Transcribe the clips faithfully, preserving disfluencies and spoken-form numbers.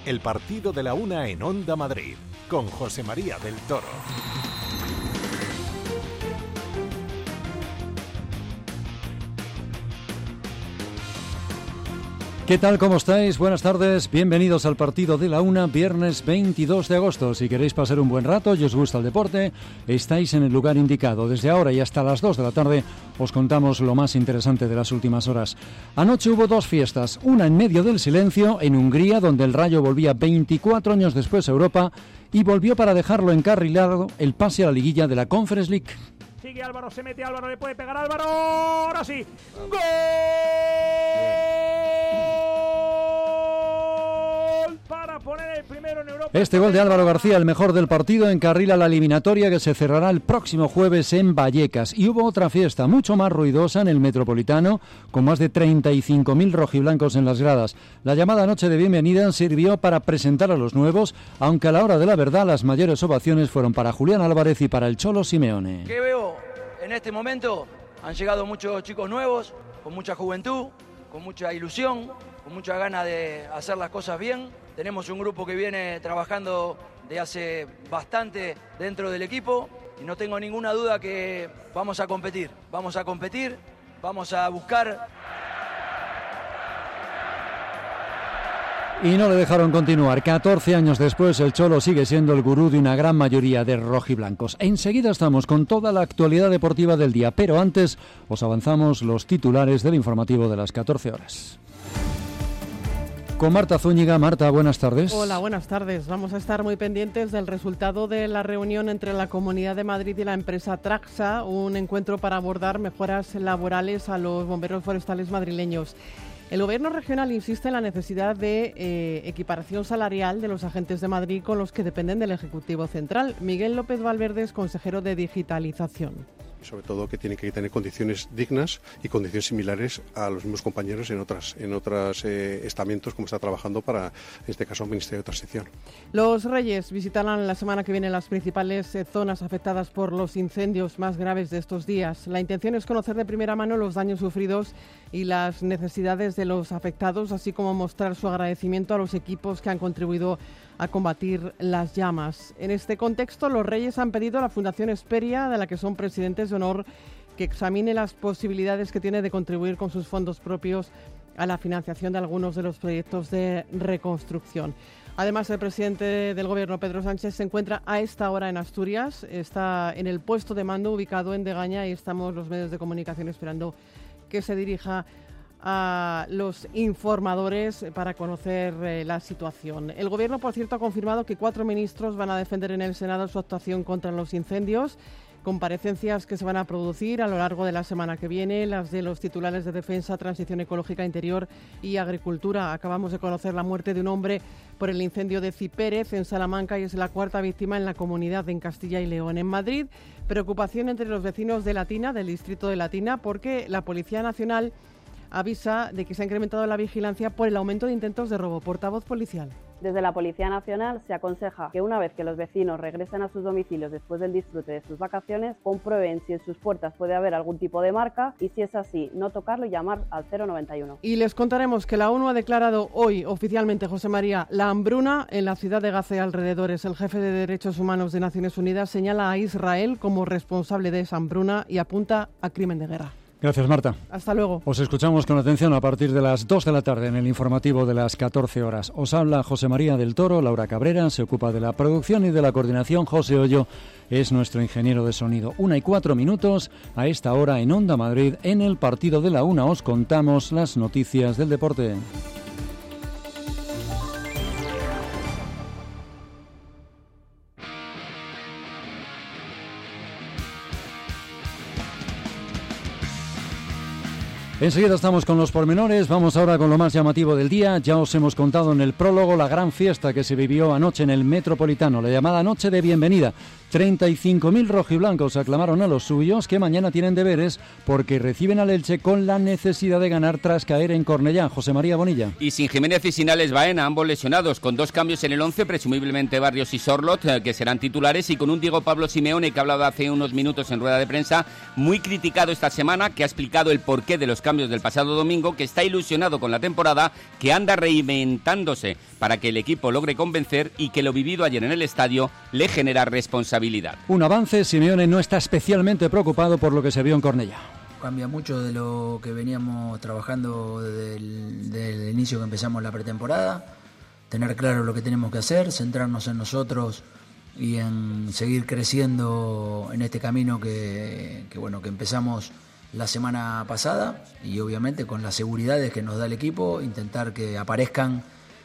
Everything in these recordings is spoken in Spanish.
el partido de la una en Onda Madrid, con José María del Toro. ¿Qué tal? ¿Cómo estáis? Buenas tardes, bienvenidos al partido de la una, viernes veintidós de agosto. Si queréis pasar un buen rato y os gusta el deporte, estáis en el lugar indicado. Desde ahora y hasta las dos de la tarde os contamos lo más interesante de las últimas horas. Anoche hubo dos fiestas, una en medio del silencio, en Hungría, donde el Rayo volvía veinticuatro años después a Europa y volvió para dejarlo encarrilado el pase a la liguilla de la Conference League. Sigue Álvaro, se mete Álvaro, le puede pegar Álvaro, ahora sí, ¡gol! Para poner el primero en Europa. Este gol de Álvaro García, el mejor del partido, encarrila la eliminatoria que se cerrará el próximo jueves en Vallecas. Y hubo otra fiesta mucho más ruidosa en el Metropolitano, con más de treinta y cinco mil rojiblancos en las gradas. La llamada noche de bienvenida sirvió para presentar a los nuevos, aunque a la hora de la verdad las mayores ovaciones fueron para Julián Álvarez y para el Cholo Simeone. ¿Qué veo en este momento? Han llegado muchos chicos nuevos, con mucha juventud, con mucha ilusión, con mucha ganas de hacer las cosas bien. Tenemos un grupo que viene trabajando de hace bastante dentro del equipo y no tengo ninguna duda que vamos a competir. Vamos a competir, vamos a buscar. Y no le dejaron continuar. catorce años después, el Cholo sigue siendo el gurú de una gran mayoría de rojiblancos. Enseguida estamos con toda la actualidad deportiva del día, pero antes os avanzamos los titulares del informativo de las catorce horas. Con Marta Zúñiga. Marta, buenas tardes. Hola, buenas tardes. Vamos a estar muy pendientes del resultado de la reunión entre la Comunidad de Madrid y la empresa Traxa, un encuentro para abordar mejoras laborales a los bomberos forestales madrileños. El Gobierno regional insiste en la necesidad de eh, equiparación salarial de los agentes de Madrid con los que dependen del Ejecutivo Central. Miguel López Valverde es consejero de Digitalización. Sobre todo que tienen que tener condiciones dignas y condiciones similares a los mismos compañeros en otras en otros eh, estamentos, como está trabajando para, en este caso, el Ministerio de Transición. Los Reyes visitarán la semana que viene las principales eh, zonas afectadas por los incendios más graves de estos días. La intención es conocer de primera mano los daños sufridos y las necesidades de los afectados, así como mostrar su agradecimiento a los equipos que han contribuido a combatir las llamas. En este contexto, los Reyes han pedido a la Fundación Hesperia, de la que son presidentes de honor, que examine las posibilidades que tiene de contribuir con sus fondos propios a la financiación de algunos de los proyectos de reconstrucción. Además, el presidente del Gobierno, Pedro Sánchez, se encuentra a esta hora en Asturias, está en el puesto de mando ubicado en Degaña y estamos los medios de comunicación esperando que se dirija a los informadores para conocer eh, la situación. El Gobierno, por cierto, ha confirmado que cuatro ministros van a defender en el Senado su actuación contra los incendios. Comparecencias que se van a producir a lo largo de la semana que viene, las de los titulares de Defensa, Transición Ecológica, Interior y Agricultura. Acabamos de conocer la muerte de un hombre por el incendio de Cipérez en Salamanca y es la cuarta víctima en la comunidad en Castilla y León. En Madrid, preocupación entre los vecinos de Latina, del distrito de Latina, porque la Policía Nacional avisa de que se ha incrementado la vigilancia por el aumento de intentos de robo. Portavoz policial. Desde la Policía Nacional se aconseja que una vez que los vecinos regresen a sus domicilios después del disfrute de sus vacaciones, comprueben si en sus puertas puede haber algún tipo de marca y si es así, no tocarlo y llamar al cero noventa y uno. Y les contaremos que la ONU ha declarado hoy oficialmente, José María, la hambruna en la ciudad de Gaza y alrededores. El jefe de Derechos Humanos de Naciones Unidas señala a Israel como responsable de esa hambruna y apunta a crimen de guerra. Gracias, Marta. Hasta luego. Os escuchamos con atención a partir de las dos de la tarde en el informativo de las catorce horas. Os habla José María del Toro, Laura Cabrera se ocupa de la producción y de la coordinación, José Hoyo es nuestro ingeniero de sonido. Una y cuatro minutos a esta hora en Onda Madrid, en el partido de la una os contamos las noticias del deporte. Enseguida estamos con los pormenores, vamos ahora con lo más llamativo del día. Ya os hemos contado en el prólogo la gran fiesta que se vivió anoche en el Metropolitano, la llamada noche de bienvenida. treinta y cinco mil rojiblancos aclamaron a los suyos que mañana tienen deberes porque reciben al Elche con la necesidad de ganar tras caer en Cornellá. José María Bonilla. Y sin Jiménez y sin Alex Baena, ambos lesionados, con dos cambios en el once, presumiblemente Barrios y Sorlot, que serán titulares, y con un Diego Pablo Simeone que ha hablado hace unos minutos en rueda de prensa, muy criticado esta semana, que ha explicado el porqué de los cambios del pasado domingo, que está ilusionado con la temporada, que anda reinventándose para que el equipo logre convencer y que lo vivido ayer en el estadio le genera responsabilidad. Un avance, Simeone no está especialmente preocupado por lo que se vio en Cornellá. Cambia mucho de lo que veníamos trabajando desde el, desde el inicio que empezamos la pretemporada. Tener claro lo que tenemos que hacer, centrarnos en nosotros y en seguir creciendo en este camino que, que, bueno, que empezamos la semana pasada, y obviamente con las seguridades que nos da el equipo, intentar que aparezcan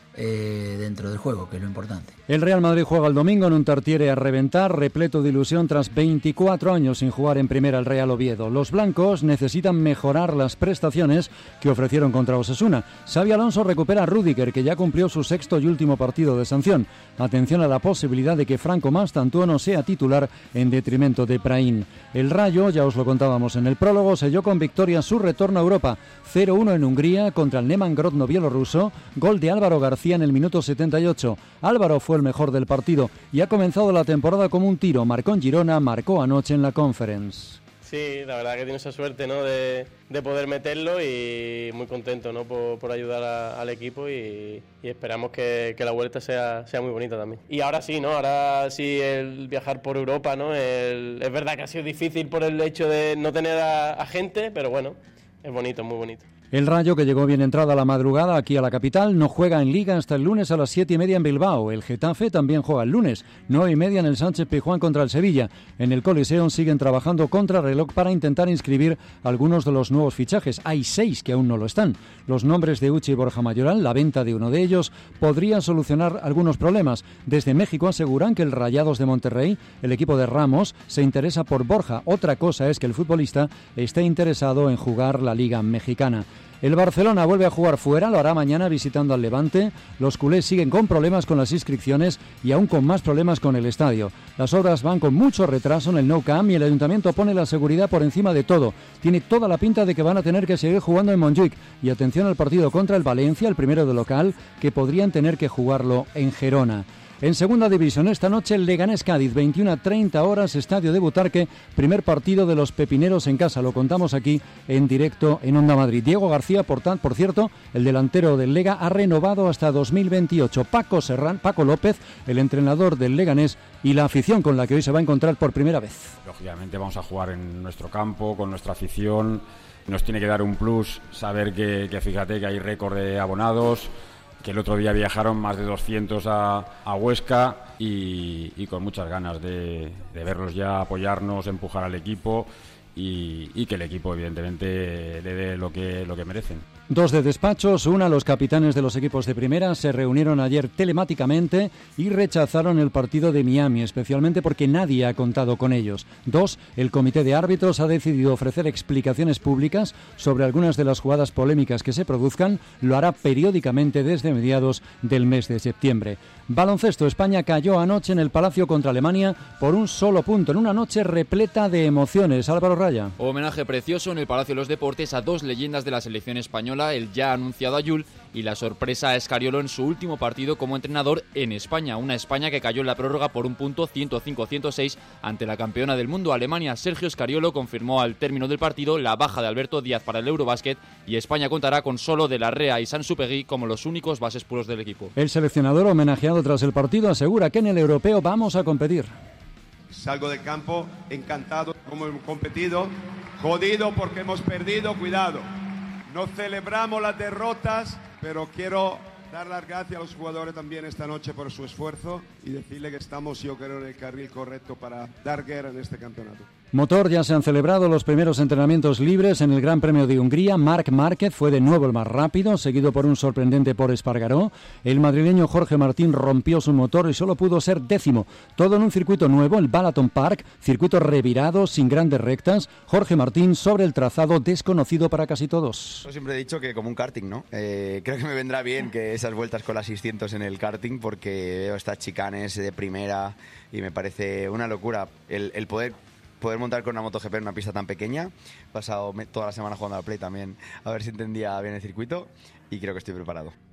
Eh, dentro del juego, que es lo importante. El Real Madrid juega el domingo en un Tartiere a reventar, repleto de ilusión tras veinticuatro años sin jugar en primera el Real Oviedo. Los blancos necesitan mejorar las prestaciones que ofrecieron contra Osasuna. Xabi Alonso recupera a Rüdiger, que ya cumplió su sexto y último partido de sanción. Atención a la posibilidad de que Franco Mastantuono sea titular en detrimento de Brahim. El Rayo, ya os lo contábamos en el prólogo, selló con victoria su retorno a Europa. cero uno en Hungría contra el Neman Grodno bielorruso, gol de Álvaro García en el minuto setenta y ocho. Álvaro fue el mejor del partido y ha comenzado la temporada como un tiro. Marcó en Girona, marcó anoche en la Conference. Sí, la verdad que tiene esa suerte, ¿no?, de, de poder meterlo, y muy contento, ¿no?, por, por ayudar a, al equipo, y, y esperamos que, que la vuelta sea, sea muy bonita también. Y ahora sí, ¿no? Ahora sí el viajar por Europa, ¿no? El, es verdad que ha sido difícil por el hecho de no tener a, a gente, pero bueno, es bonito, muy bonito. El Rayo, que llegó bien entrada a la madrugada aquí a la capital, no juega en Liga hasta el lunes a las siete y media en Bilbao. El Getafe también juega el lunes, nueve y media en el Sánchez Pizjuán contra el Sevilla. En el Coliseum siguen trabajando contra reloj para intentar inscribir algunos de los nuevos fichajes. Hay seis que aún no lo están. Los nombres de Uchi y Borja Mayoral, la venta de uno de ellos, podría solucionar algunos problemas. Desde México aseguran que el Rayados de Monterrey, el equipo de Ramos, se interesa por Borja. Otra cosa es que el futbolista esté interesado en jugar la Liga Mexicana. El Barcelona vuelve a jugar fuera, lo hará mañana visitando al Levante. Los culés siguen con problemas con las inscripciones y aún con más problemas con el estadio. Las obras van con mucho retraso en el Nou Camp y el Ayuntamiento pone la seguridad por encima de todo. Tiene toda la pinta de que van a tener que seguir jugando en Montjuic. Y atención al partido contra el Valencia, el primero de local, que podrían tener que jugarlo en Gerona. En segunda división, esta noche el Leganés-Cádiz, veintiuna a treinta horas, estadio de Butarque, primer partido de los pepineros en casa. Lo contamos aquí en directo en Onda Madrid. Diego García, por, tan, por cierto, el delantero del Lega, ha renovado hasta dos mil veintiocho. Paco Serrán, Paco López, el entrenador del Leganés, y la afición con la que hoy se va a encontrar por primera vez. Lógicamente vamos a jugar en nuestro campo, con nuestra afición. Nos tiene que dar un plus saber que, que fíjate que hay récord de abonados, que el otro día viajaron más de doscientos a, a Huesca, y, y con muchas ganas de, de verlos ya, apoyarnos, empujar al equipo, y, y que el equipo evidentemente le dé lo que, lo que merecen. Dos de despachos, una, los capitanes de los equipos de primera se reunieron ayer telemáticamente y rechazaron el partido de Miami, especialmente porque nadie ha contado con ellos. Dos, el comité de árbitros ha decidido ofrecer explicaciones públicas sobre algunas de las jugadas polémicas que se produzcan, lo hará periódicamente desde mediados del mes de septiembre. Baloncesto, España cayó anoche en el Palacio contra Alemania por un solo punto, en una noche repleta de emociones. Álvaro Raya. Homenaje precioso en el Palacio de los Deportes a dos leyendas de la selección española, el ya anunciado Ayul y la sorpresa a Escariolo en su último partido como entrenador en España. Una España que cayó en la prórroga por un punto, ciento cinco a ciento seis, ante la campeona del mundo, Alemania. Sergio Escariolo confirmó al término del partido la baja de Alberto Díaz para el Eurobásquet, y España contará con solo De la Rea y Sansupegui como los únicos bases puros del equipo. El seleccionador, homenajeado tras el partido, asegura que en el europeo vamos a competir. Salgo del campo encantado como hemos competido, jodido porque hemos perdido, cuidado. No celebramos las derrotas, pero quiero dar las gracias a los jugadores también esta noche por su esfuerzo y decirle que estamos, yo creo, en el carril correcto para dar guerra en este campeonato. Motor, ya se han celebrado los primeros entrenamientos libres en el Gran Premio de Hungría. Marc Márquez fue de nuevo el más rápido, seguido por un sorprendente Pol Espargaró. El madrileño Jorge Martín rompió su motor y solo pudo ser décimo. Todo en un circuito nuevo, el Balaton Park, circuito revirado, sin grandes rectas. Jorge Martín sobre el trazado desconocido para casi todos. Yo siempre he dicho que como un karting, ¿no? Eh, creo que me vendrá bien que esas vueltas con las seiscientos en el karting, porque veo estas chicanes de primera y me parece una locura el, el poder... poder montar con una MotoGP en una pista tan pequeña. He pasado toda la semana jugando al Play también, a ver si entendía bien el circuito, y creo que estoy preparado.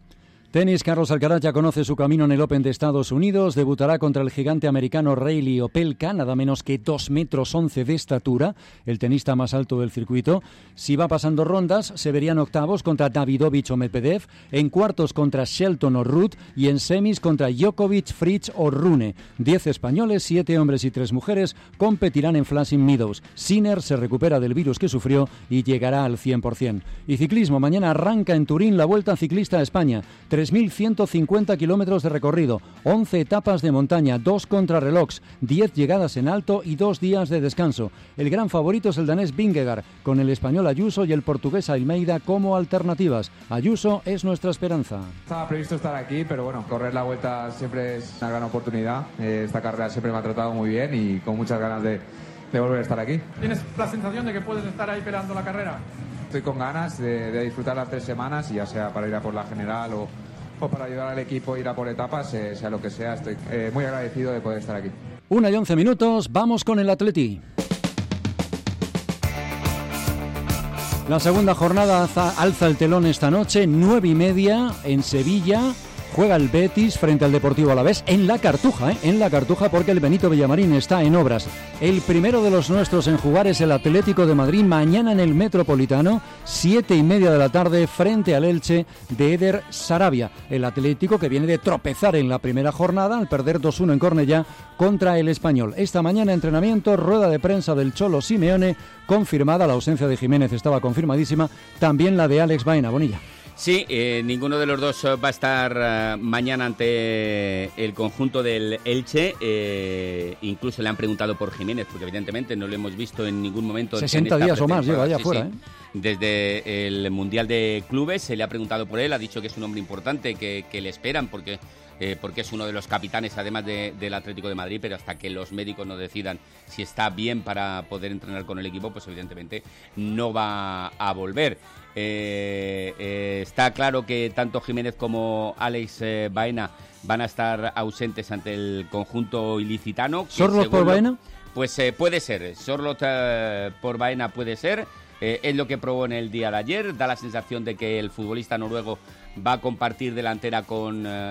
Tenis, Carlos Alcaraz ya conoce su camino en el Open de Estados Unidos, debutará contra el gigante americano Reilly Opelka, nada menos que dos metros once de estatura, el tenista más alto del circuito. Si va pasando rondas, se verían octavos contra Davidovich o Medvedev, en cuartos contra Shelton o Ruud y en semis contra Djokovic, Fritz o Rune. Diez españoles, siete hombres y tres mujeres competirán en Flushing Meadows. Sinner se recupera del virus que sufrió y llegará al cien por ciento. Y ciclismo, mañana arranca en Turín la Vuelta Ciclista a España. tres mil ciento cincuenta kilómetros de recorrido, once etapas de montaña, dos contrarrelojes, diez llegadas en alto y dos días de descanso. El gran favorito es el danés Vingegaard, con el español Ayuso y el portugués Almeida como alternativas. Ayuso es nuestra esperanza. Estaba previsto estar aquí, pero bueno, correr la Vuelta siempre es una gran oportunidad. Eh, esta carrera siempre me ha tratado muy bien y con muchas ganas de, de volver a estar aquí. ¿Tienes la sensación de que puedes estar ahí peleando la carrera? Estoy con ganas de, de disfrutar las tres semanas, y ya sea para ir a por la general o o para ayudar al equipo a ir a por etapas, eh, sea lo que sea. Estoy eh, muy agradecido de poder estar aquí. Una y once minutos, vamos con el Atleti. La segunda jornada alza, alza el telón esta noche, nueve y media en Sevilla. Juega el Betis frente al Deportivo Alavés en la Cartuja, ¿eh? en la Cartuja, porque el Benito Villamarín está en obras. El primero de los nuestros en jugar es el Atlético de Madrid, mañana en el Metropolitano, siete y media de la tarde, frente al Elche de Eder Sarabia. El Atlético que viene de tropezar en la primera jornada al perder dos uno en Cornellá contra el Español. Esta mañana entrenamiento, rueda de prensa del Cholo Simeone, confirmada, la ausencia de Jiménez estaba confirmadísima, también la de Alex Baena. Bonilla. Sí, eh, ninguno de los dos va a estar uh, mañana ante el conjunto del Elche. Eh, incluso le han preguntado por Jiménez, porque evidentemente no lo hemos visto en ningún momento. sesenta días o más lleva allá sí, afuera. Sí. ¿eh? Desde el Mundial de Clubes se le ha preguntado por él, ha dicho que es un hombre importante, que, que le esperan porque... Eh, porque es uno de los capitanes, además de, del Atlético de Madrid, pero hasta que los médicos no decidan si está bien para poder entrenar con el equipo, pues evidentemente no va a volver. Eh, eh, está claro que tanto Jiménez como Alex eh, Baena van a estar ausentes ante el conjunto ilicitano. ¿Sorloth por Baena? Pues eh, puede ser, Sorloth eh, por Baena puede ser. Eh, es lo que probó en el día de ayer. Da la sensación de que el futbolista noruego va a compartir delantera con eh,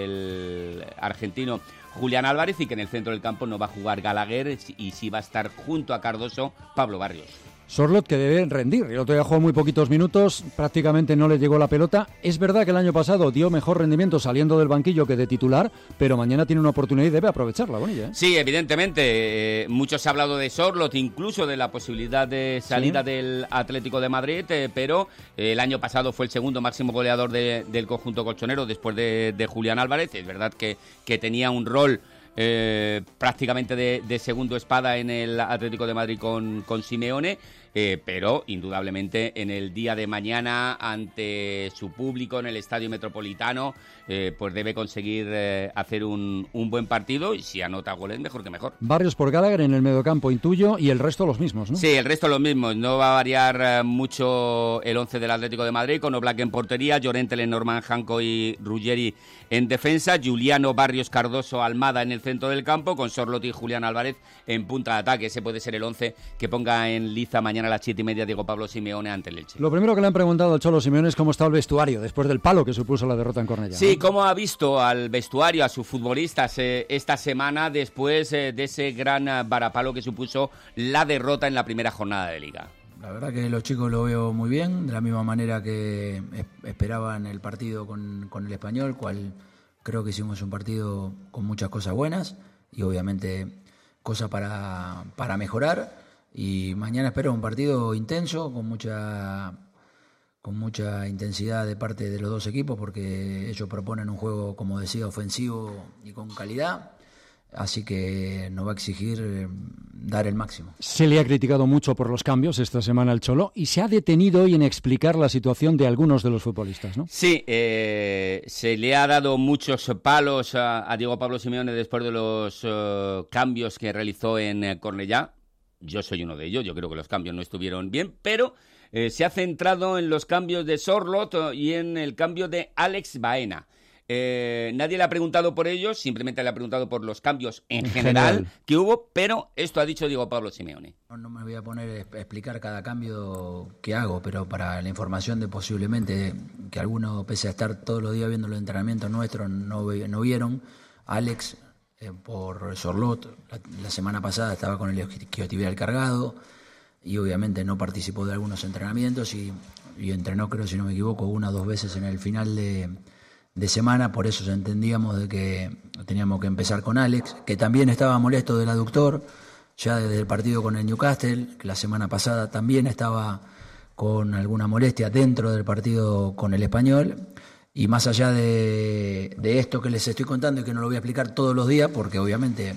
el argentino Julián Álvarez, y que en el centro del campo no va a jugar Gallagher y sí va a estar junto a Cardoso Pablo Barrios. Sorloth, que debe rendir. El otro día jugó muy poquitos minutos, prácticamente no le llegó la pelota. Es verdad que el año pasado dio mejor rendimiento saliendo del banquillo que de titular, pero mañana tiene una oportunidad y debe aprovecharla, Bonilla, ¿eh? Sí, evidentemente. Eh, mucho se ha hablado de Sorloth, incluso de la posibilidad de salida ¿Sí? del Atlético de Madrid, eh, pero eh, el año pasado fue el segundo máximo goleador de, del conjunto colchonero después de, de Julián Álvarez. Es verdad que, que tenía un rol Eh, prácticamente de, de segundo espada en el Atlético de Madrid con, con Simeone, eh, pero indudablemente en el día de mañana ante su público en el Estadio Metropolitano eh, pues debe conseguir eh, hacer un, un buen partido, y si anota goles mejor que mejor. Barrios por Gallagher en el mediocampo, intuyo, y el resto los mismos, ¿no? Sí, el resto los mismos. No va a variar eh, mucho el once del Atlético de Madrid, con Oblak en portería, Llorente, Lenormand, Janko y Ruggeri en defensa, Juliano, Barrios, Cardoso, Almada en el centro del campo, con Sorloth y Julián Álvarez en punta de ataque. Ese puede ser el once que ponga en liza mañana a las siete y media Diego Pablo Simeone ante el Elche. Lo primero que le han preguntado al Cholo Simeone es cómo está el vestuario después del palo que supuso la derrota en Cornellá. Sí, cómo ha visto al vestuario, a sus futbolistas eh, esta semana después eh, de ese gran eh, varapalo que supuso la derrota en la primera jornada de Liga. La verdad que los chicos lo veo muy bien, de la misma manera que esperaban el partido con, con el Español, cual creo que hicimos un partido con muchas cosas buenas y obviamente cosas para, para mejorar. Y mañana espero un partido intenso, con mucha, con mucha intensidad de parte de los dos equipos, porque ellos proponen un juego, como decía, ofensivo y con calidad. Así que nos va a exigir eh, dar el máximo. Se le ha criticado mucho por los cambios esta semana al Cholo y se ha detenido hoy en explicar la situación de algunos de los futbolistas, ¿no? Sí, eh, se le ha dado muchos palos a, a Diego Pablo Simeone después de los uh, cambios que realizó en eh, Cornellá. Yo soy uno de ellos, yo creo que los cambios no estuvieron bien, pero eh, se ha centrado en los cambios de Sorloth y en el cambio de Alex Baena. Eh, nadie le ha preguntado por ellos, simplemente le ha preguntado por los cambios en, en general, general que hubo, pero esto ha dicho Diego Pablo Simeone. No, no me voy a poner a explicar cada cambio que hago, pero para la información de posiblemente que algunos, pese a estar todos los días viendo los entrenamientos nuestros, no, no vieron, Alex, eh, por Sorlot, la, la semana pasada estaba con el isquiotibial cargado y obviamente no participó de algunos entrenamientos y, y entrenó, creo, si no me equivoco, una o dos veces en el final de... de semana, por eso entendíamos de que teníamos que empezar con Alex, que también estaba molesto del aductor, ya desde el partido con el Newcastle, que la semana pasada también estaba con alguna molestia dentro del partido con el Español, y más allá de, de esto que les estoy contando y que no lo voy a explicar todos los días, porque obviamente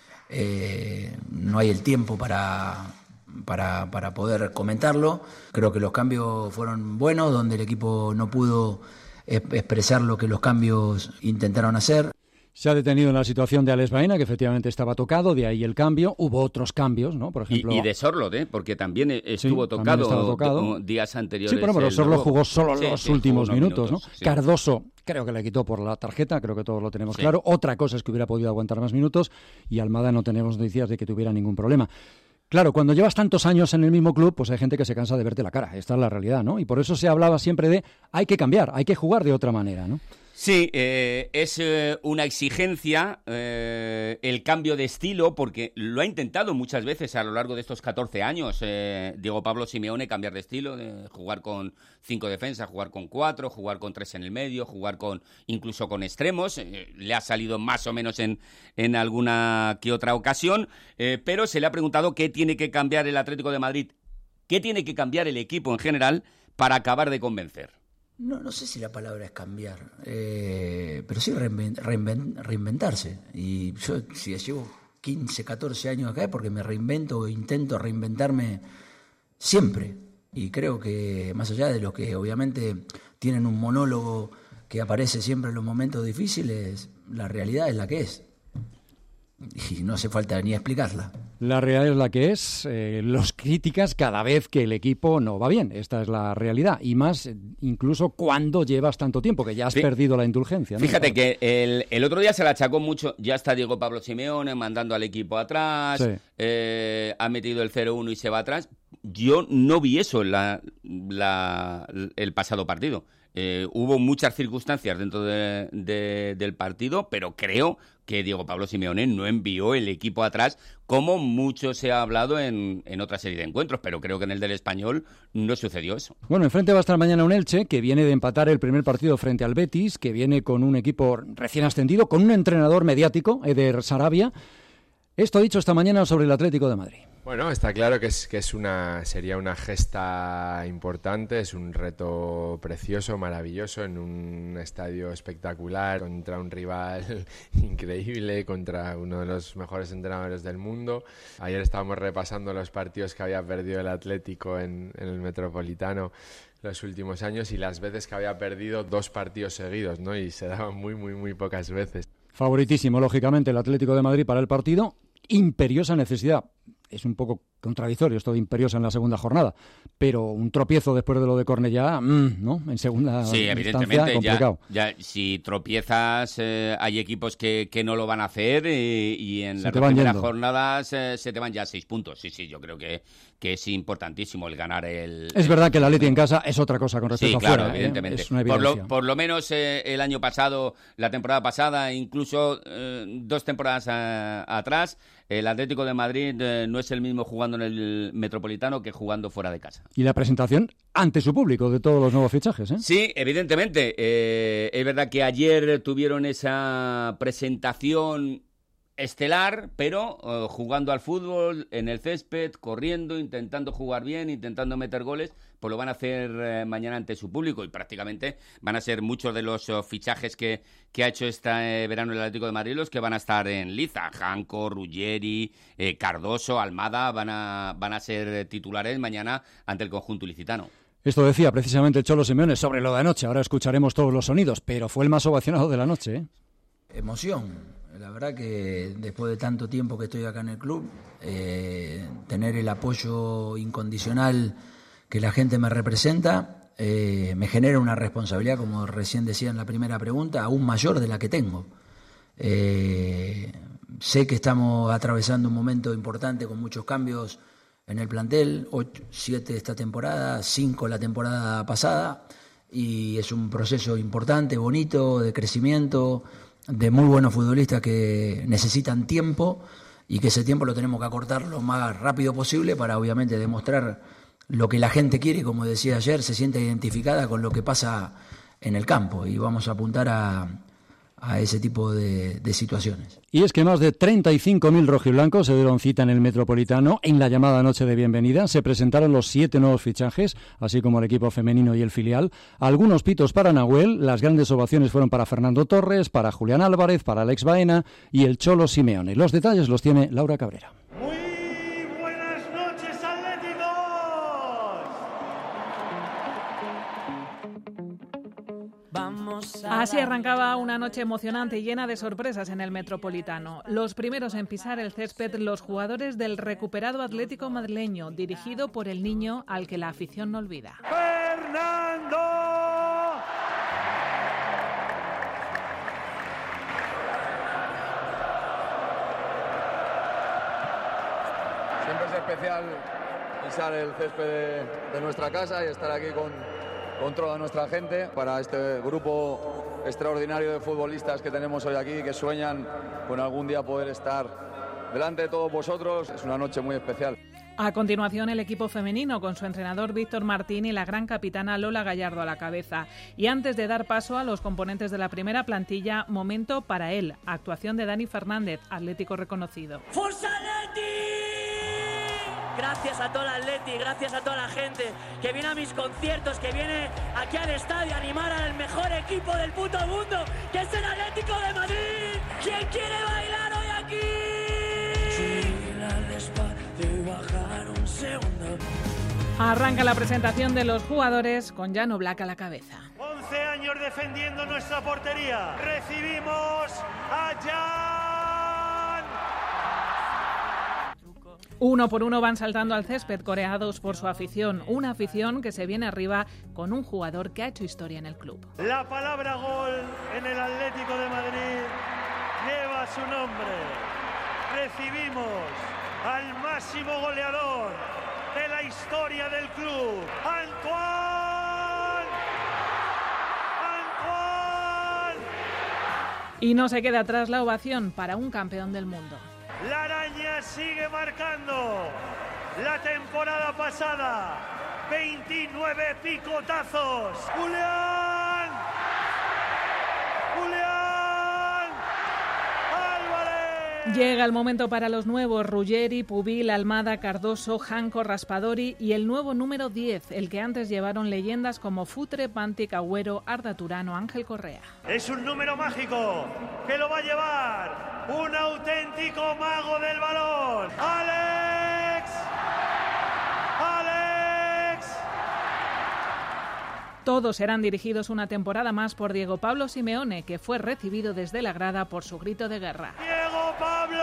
eh, no hay el tiempo para... Para, para poder comentarlo, creo que los cambios fueron buenos, donde el equipo no pudo expresar lo que los cambios intentaron hacer. Se ha detenido en la situación de Alex Baena, que efectivamente estaba tocado, de ahí el cambio. Hubo otros cambios, ¿no? Por ejemplo, y, y de Sorlot, ¿eh? Porque también estuvo sí, tocado, también tocado. días anteriores. Sí, pero bueno, Sorlot nuevo... jugó solo sí, los sí, últimos minutos, minutos, ¿no? Sí. Cardoso creo que le quitó por la tarjeta, creo que todos lo tenemos sí. claro. Otra cosa es que hubiera podido aguantar más minutos y Almada no tenemos noticias de que tuviera ningún problema. Claro, cuando llevas tantos años en el mismo club, pues hay gente que se cansa de verte la cara. Esta es la realidad, ¿no? Y por eso se hablaba siempre de hay que cambiar, hay que jugar de otra manera, ¿no? Sí, eh, es eh, una exigencia eh, el cambio de estilo, porque lo ha intentado muchas veces a lo largo de estos catorce años eh, Diego Pablo Simeone, cambiar de estilo, de jugar con cinco defensas, jugar con cuatro, jugar con tres en el medio, jugar con incluso con extremos. Eh, le ha salido más o menos en, en alguna que otra ocasión, eh, pero se le ha preguntado qué tiene que cambiar el Atlético de Madrid, qué tiene que cambiar el equipo en general para acabar de convencer. No, no sé si la palabra es cambiar, eh, pero sí reinvent, reinvent, reinventarse. Y yo, si llevo quince, catorce años acá, es porque me reinvento o intento reinventarme siempre. Y creo que, más allá de los que obviamente tienen un monólogo que aparece siempre en los momentos difíciles, la realidad es la que es. Y no hace falta ni explicarla. La realidad es la que es. Eh, los críticas cada vez que el equipo no va bien. Esta es la realidad. Y más incluso cuando llevas tanto tiempo, que ya has Fí- perdido la indulgencia, ¿no? Fíjate que el, el otro día se le achacó mucho. Ya está Diego Pablo Simeone mandando al equipo atrás. Sí. Eh, ha metido el cero uno y se va atrás. Yo no vi eso en la, la, el pasado partido. Eh, hubo muchas circunstancias dentro de, de, del partido, pero creo que Diego Pablo Simeone no envió el equipo atrás, como mucho se ha hablado en, en otra serie de encuentros, pero creo que en el del Español no sucedió eso. Bueno, enfrente va a estar mañana un Elche, que viene de empatar el primer partido frente al Betis, que viene con un equipo recién ascendido, con un entrenador mediático, Eder Sarabia. Esto ha dicho esta mañana sobre el Atlético de Madrid. Bueno, está claro que es que es una sería una gesta importante, es un reto precioso, maravilloso, en un estadio espectacular, contra un rival increíble, contra uno de los mejores entrenadores del mundo. Ayer estábamos repasando los partidos que había perdido el Atlético en, en el Metropolitano los últimos años y las veces que había perdido dos partidos seguidos, ¿no? Y se daban muy, muy, muy pocas veces. Favoritísimo, lógicamente, el Atlético de Madrid para el partido. Imperiosa necesidad. Es un poco contradictorio esto de imperiosa en la segunda jornada, pero un tropiezo después de lo de Cornellá, mmm, ¿no? En segunda sí, evidentemente, ya, ya si tropiezas, eh, hay equipos que, que no lo van a hacer y, y en se las primeras jornadas eh, se te van ya seis puntos. Sí, sí, yo creo que, que es importantísimo el ganar el... Es el, verdad que el Atleti en casa es otra cosa con respecto sí, a claro, fuera, evidentemente. ¿eh? Es una por, evidencia. lo, por lo menos eh, el año pasado, la temporada pasada, incluso eh, dos temporadas a, atrás, el Atlético de Madrid eh, no es el mismo jugando en el Metropolitano que jugando fuera de casa. Y la presentación ante su público de todos los nuevos fichajes, ¿eh? Sí, evidentemente. Eh, es verdad que ayer tuvieron esa presentación estelar, pero uh, jugando al fútbol, en el césped, corriendo, intentando jugar bien, intentando meter goles, pues lo van a hacer eh, mañana ante su público y prácticamente van a ser muchos de los uh, fichajes que, que ha hecho este eh, verano el Atlético de Madrid los que van a estar en liza. Janko, Ruggeri, eh, Cardoso, Almada van a, van a ser titulares mañana ante el conjunto ilicitano. Esto decía precisamente el Cholo Simeone sobre lo de anoche. Ahora escucharemos todos los sonidos, pero fue el más ovacionado de la noche, ¿eh? Emoción. La verdad que después de tanto tiempo que estoy acá en el club, eh, tener el apoyo incondicional que la gente me representa, eh, me genera una responsabilidad, como recién decía en la primera pregunta, aún mayor de la que tengo. Eh, sé que estamos atravesando un momento importante con muchos cambios en el plantel, ocho, siete esta temporada, cinco la temporada pasada, y es un proceso importante, bonito, de crecimiento, de muy buenos futbolistas que necesitan tiempo y que ese tiempo lo tenemos que acortar lo más rápido posible para obviamente demostrar lo que la gente quiere, como decía ayer, se siente identificada con lo que pasa en el campo, y vamos a apuntar a, a ese tipo de, de situaciones. Y es que más de treinta y cinco mil rojiblancos se dieron cita en el Metropolitano en la llamada noche de bienvenida. Se presentaron los siete nuevos fichajes, así como el equipo femenino y el filial. Algunos pitos para Nahuel, las grandes ovaciones fueron para Fernando Torres, para Julián Álvarez, para Alex Baena y el Cholo Simeone. Los detalles los tiene Laura Cabrera. Así arrancaba una noche emocionante y llena de sorpresas en el Metropolitano. Los primeros en pisar el césped, los jugadores del recuperado Atlético madrileño, dirigido por el niño al que la afición no olvida. ¡Fernando! Siempre es especial pisar el césped de, de nuestra casa y estar aquí con, con toda nuestra gente, para este grupo extraordinario de futbolistas que tenemos hoy aquí, que sueñan con algún día poder estar delante de todos vosotros. Es una noche muy especial. A continuación, el equipo femenino con su entrenador Víctor Martín y la gran capitana Lola Gallardo a la cabeza. Y antes de dar paso a los componentes de la primera plantilla, momento para él, actuación de Dani Fernández, atlético reconocido. ¡Forza Atleti! Gracias a toda la Atleti, gracias a toda la gente que viene a mis conciertos, que viene aquí al estadio a animar al mejor equipo del puto mundo, que es el Atlético de Madrid. ¿Quién quiere bailar hoy aquí? Arranca la presentación de los jugadores con Jan Oblak a la cabeza. once años defendiendo nuestra portería. Recibimos a Jan. Uno por uno van saltando al césped, coreados por su afición. Una afición que se viene arriba con un jugador que ha hecho historia en el club. La palabra gol en el Atlético de Madrid lleva su nombre. Recibimos al máximo goleador de la historia del club, Antoine. Antoine. Y no se queda atrás la ovación para un campeón del mundo. La araña sigue marcando. La temporada pasada, veintinueve picotazos. Julián. Julián Álvarez. Llega el momento para los nuevos: Ruggeri, Pubil, Almada, Cardoso, Janco, Raspadori y el nuevo número diez, el que antes llevaron leyendas como Futre, Pantic, Agüero, Arda Turano, Ángel Correa. Es un número mágico que lo va a llevar un auténtico mago del balón. ¡Alex! ¡Alex! Todos serán dirigidos una temporada más por Diego Pablo Simeone, que fue recibido desde la grada por su grito de guerra. ¡Diego Pablo!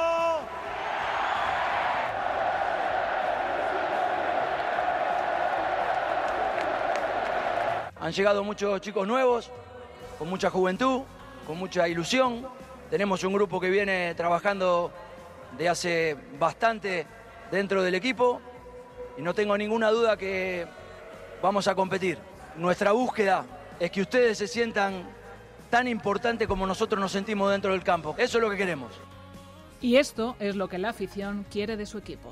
Han llegado muchos chicos nuevos, con mucha juventud, con mucha ilusión. Tenemos un grupo que viene trabajando de hace bastante dentro del equipo y no tengo ninguna duda que vamos a competir. Nuestra búsqueda es que ustedes se sientan tan importantes como nosotros nos sentimos dentro del campo. Eso es lo que queremos. Y esto es lo que la afición quiere de su equipo.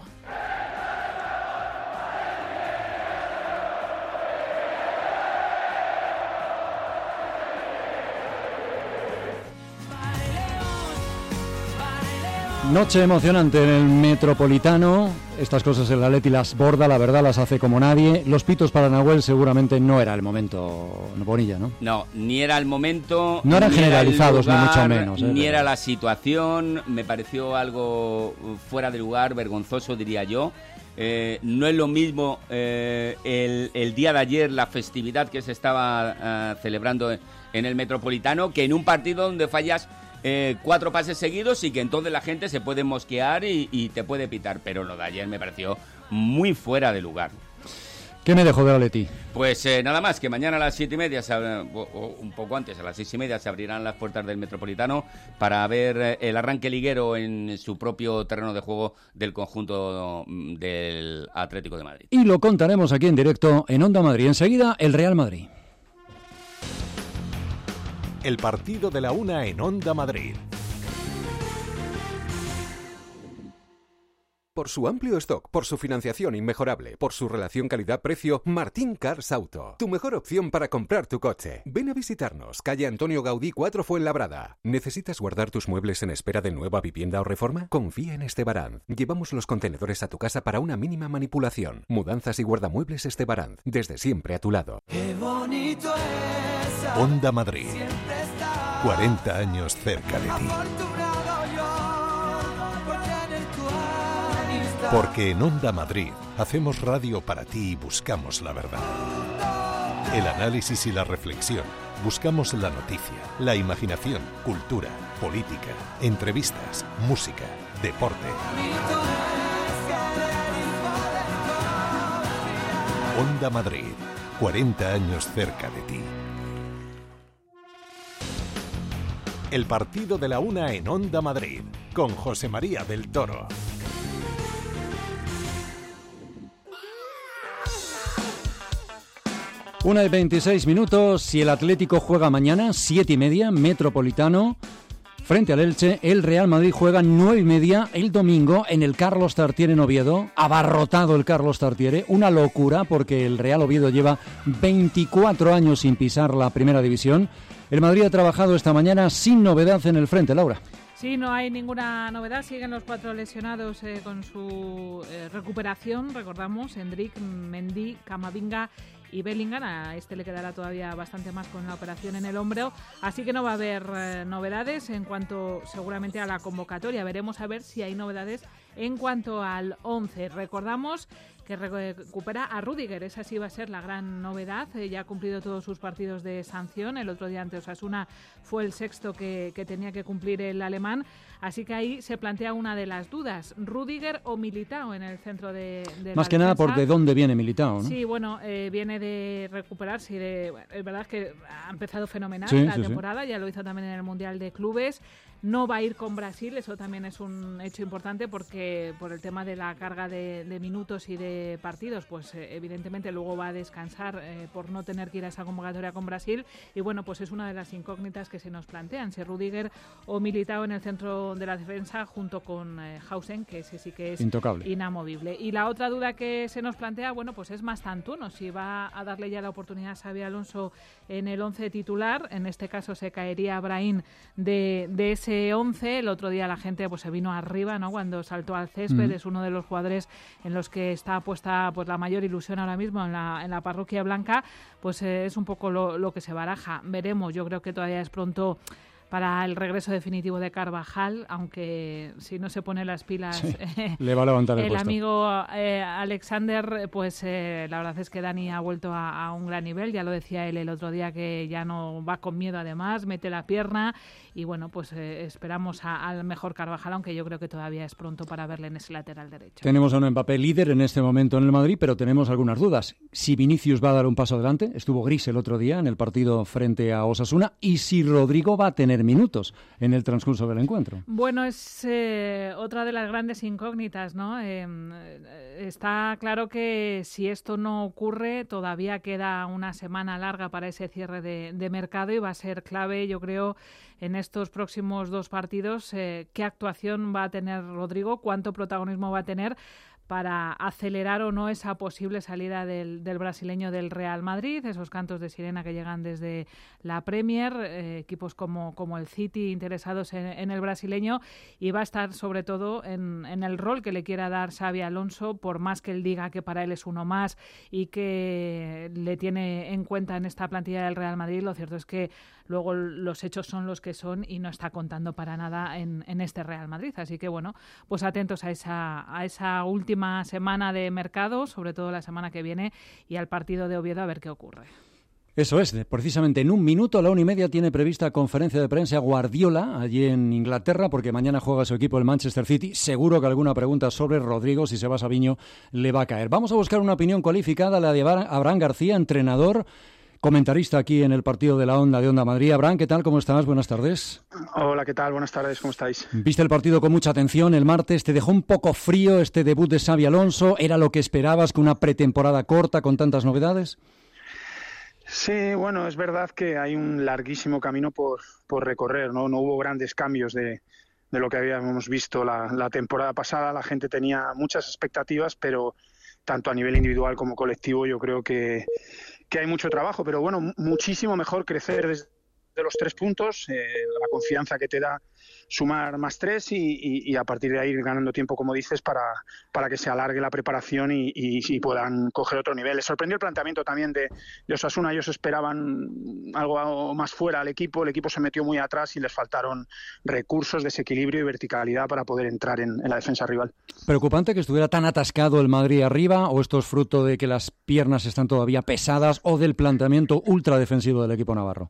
Noche emocionante en el Metropolitano. Estas cosas el Atleti las borda, la verdad, las hace como nadie. Los pitos para Nahuel seguramente no era el momento, Bonilla, ¿no? No, ni era el momento. No eran ni generalizados, era el lugar, ni mucho menos. ¿eh? Ni era la situación. Me pareció algo fuera de lugar, vergonzoso, diría yo. Eh, no es lo mismo eh, el, el día de ayer, la festividad que se estaba uh, celebrando en el Metropolitano, que en un partido donde fallas Eh, cuatro pases seguidos y que entonces la gente se puede mosquear y, y te puede pitar, pero lo de ayer me pareció muy fuera de lugar. ¿Qué me dejó de Atleti? Pues eh, nada más, que mañana a las siete y media, se, o, o un poco antes, a las seis y media, se abrirán las puertas del Metropolitano para ver eh, el arranque liguero en su propio terreno de juego del conjunto del Atlético de Madrid. Y lo contaremos aquí en directo en Onda Madrid. Enseguida, el Real Madrid. El partido de la una en Onda Madrid. Por su amplio stock, por su financiación inmejorable, por su relación calidad-precio, Martín Cars Auto. Tu mejor opción para comprar tu coche. Ven a visitarnos, calle Antonio Gaudí cuatro Fuenlabrada. ¿Necesitas guardar tus muebles en espera de nueva vivienda o reforma? Confía en Estebaranz. Llevamos los contenedores a tu casa para una mínima manipulación. Mudanzas y guardamuebles Estebaranz. Desde siempre a tu lado. Qué bonito es. Onda Madrid. cuarenta años cerca de ti. Porque en Onda Madrid hacemos radio para ti y buscamos la verdad. El análisis y la reflexión. Buscamos la noticia, la imaginación, cultura, política, entrevistas, música, deporte. Onda Madrid, cuarenta años cerca de ti. El partido de la una en Onda Madrid, con José María del Toro. Una y veintiséis minutos. Si el Atlético juega mañana, siete y media, Metropolitano, frente al Elche. El Real Madrid juega nueve y media el domingo en el Carlos Tartiere en Oviedo. Abarrotado el Carlos Tartiere. Una locura porque el Real Oviedo lleva veinticuatro años sin pisar la primera división. El Madrid ha trabajado esta mañana sin novedad en el frente, Laura. Sí, no hay ninguna novedad. Siguen los cuatro lesionados eh, con su eh, recuperación. Recordamos, Endrick, Mendy, Camavinga y Bellingham. A este le quedará todavía bastante más con la operación en el hombro. Así que no va a haber eh, novedades en cuanto seguramente a la convocatoria. Veremos a ver si hay novedades en cuanto al once. Recordamos que recupera a Rüdiger. Esa sí va a ser la gran novedad. Eh, ya ha cumplido todos sus partidos de sanción. El otro día ante Osasuna fue el sexto que, que tenía que cumplir el alemán. Así que ahí se plantea una de las dudas. Rüdiger o Militao en el centro de, de Más la que nada defensa. por de dónde viene Militao, ¿no? Sí, bueno, eh, viene de recuperarse. De, bueno, es verdad que ha empezado fenomenal Sí, la sí, temporada. Sí. Ya lo hizo también en el Mundial de Clubes. No va a ir con Brasil, eso también es un hecho importante porque por el tema de la carga de, de minutos y de partidos, pues eh, evidentemente luego va a descansar eh, por no tener que ir a esa convocatoria con Brasil. Y bueno, pues es una de las incógnitas que se nos plantean, si Rüdiger o Militao en el centro de la defensa junto con eh, Hausen, que ese sí que es intocable, inamovible. Y la otra duda que se nos plantea, bueno, pues es Mastantuono, si va a darle ya la oportunidad a Xabi Alonso en el once titular. En este caso se caería Brahim de, de ese once. El otro día la gente pues se vino arriba, ¿no?, cuando saltó al césped. Mm. Es uno de los jugadores en los que está puesta pues la mayor ilusión ahora mismo en la, en la parroquia blanca. Pues eh, es un poco lo, lo que se baraja. Veremos, yo creo que todavía es pronto para el regreso definitivo de Carvajal, aunque si no se pone las pilas sí, eh, le va a levantar el, el puesto. amigo eh, Alexander, pues eh, la verdad es que Dani ha vuelto a, a un gran nivel. Ya lo decía él el otro día, que ya no va con miedo, además mete la pierna y bueno, pues eh, esperamos a, al mejor Carvajal, aunque yo creo que todavía es pronto para verle en ese lateral derecho. Tenemos a un Mbappé líder en este momento en el Madrid, pero tenemos algunas dudas. Si Vinicius va a dar un paso adelante, estuvo gris el otro día en el partido frente a Osasuna, y si Rodrigo va a tener minutos en el transcurso del encuentro. Bueno, es eh, otra de las grandes incógnitas, ¿no? Eh, está claro que si esto no ocurre, todavía queda una semana larga para ese cierre de, de mercado y va a ser clave, yo creo, en estos próximos dos partidos, eh, qué actuación va a tener Rodrigo, cuánto protagonismo va a tener para acelerar o no esa posible salida del, del brasileño del Real Madrid, esos cantos de sirena que llegan desde la Premier, eh, equipos como, como el City interesados en, en el brasileño, y va a estar sobre todo en, en el rol que le quiera dar Xabi Alonso, por más que él diga que para él es uno más y que le tiene en cuenta en esta plantilla del Real Madrid. Lo cierto es que luego los hechos son los que son y no está contando para nada en, en este Real Madrid. Así que bueno, pues atentos a esa, a esa última semana de mercado, sobre todo la semana que viene, y al partido de Oviedo, a ver qué ocurre. Eso es, precisamente en un minuto, a la una y media, tiene prevista conferencia de prensa Guardiola allí en Inglaterra, porque mañana juega su equipo el Manchester City. Seguro que alguna pregunta sobre Rodrigo, si se va a Sabiño, le va a caer. Vamos a buscar una opinión cualificada, la de Abraham García, entrenador, comentarista aquí en el partido de la Onda de Onda Madrid. Abraham, ¿qué tal? ¿Cómo estás? Buenas tardes. Hola, ¿qué tal? Buenas tardes, ¿cómo estáis? Viste el partido con mucha atención el martes, te dejó un poco frío este debut de Xabi Alonso. ¿Era lo que esperabas, con una pretemporada corta con tantas novedades? Sí, bueno, es verdad que hay un larguísimo camino por, por recorrer, ¿no? No hubo grandes cambios de, de lo que habíamos visto la, la temporada pasada. La gente tenía muchas expectativas, pero tanto a nivel individual como colectivo yo creo que, que hay mucho trabajo. Pero bueno, muchísimo mejor crecer desde los tres puntos, eh, la confianza que te da sumar más tres y, y, y a partir de ahí ir ganando tiempo, como dices, para, para que se alargue la preparación y, y, y puedan coger otro nivel. Les sorprendió el planteamiento también de, de Osasuna. Ellos esperaban algo más fuera al equipo, el equipo se metió muy atrás y les faltaron recursos, desequilibrio y verticalidad para poder entrar en, en la defensa rival. ¿Preocupante que estuviera tan atascado el Madrid arriba, o esto es fruto de que las piernas están todavía pesadas, o del planteamiento ultra defensivo del equipo navarro?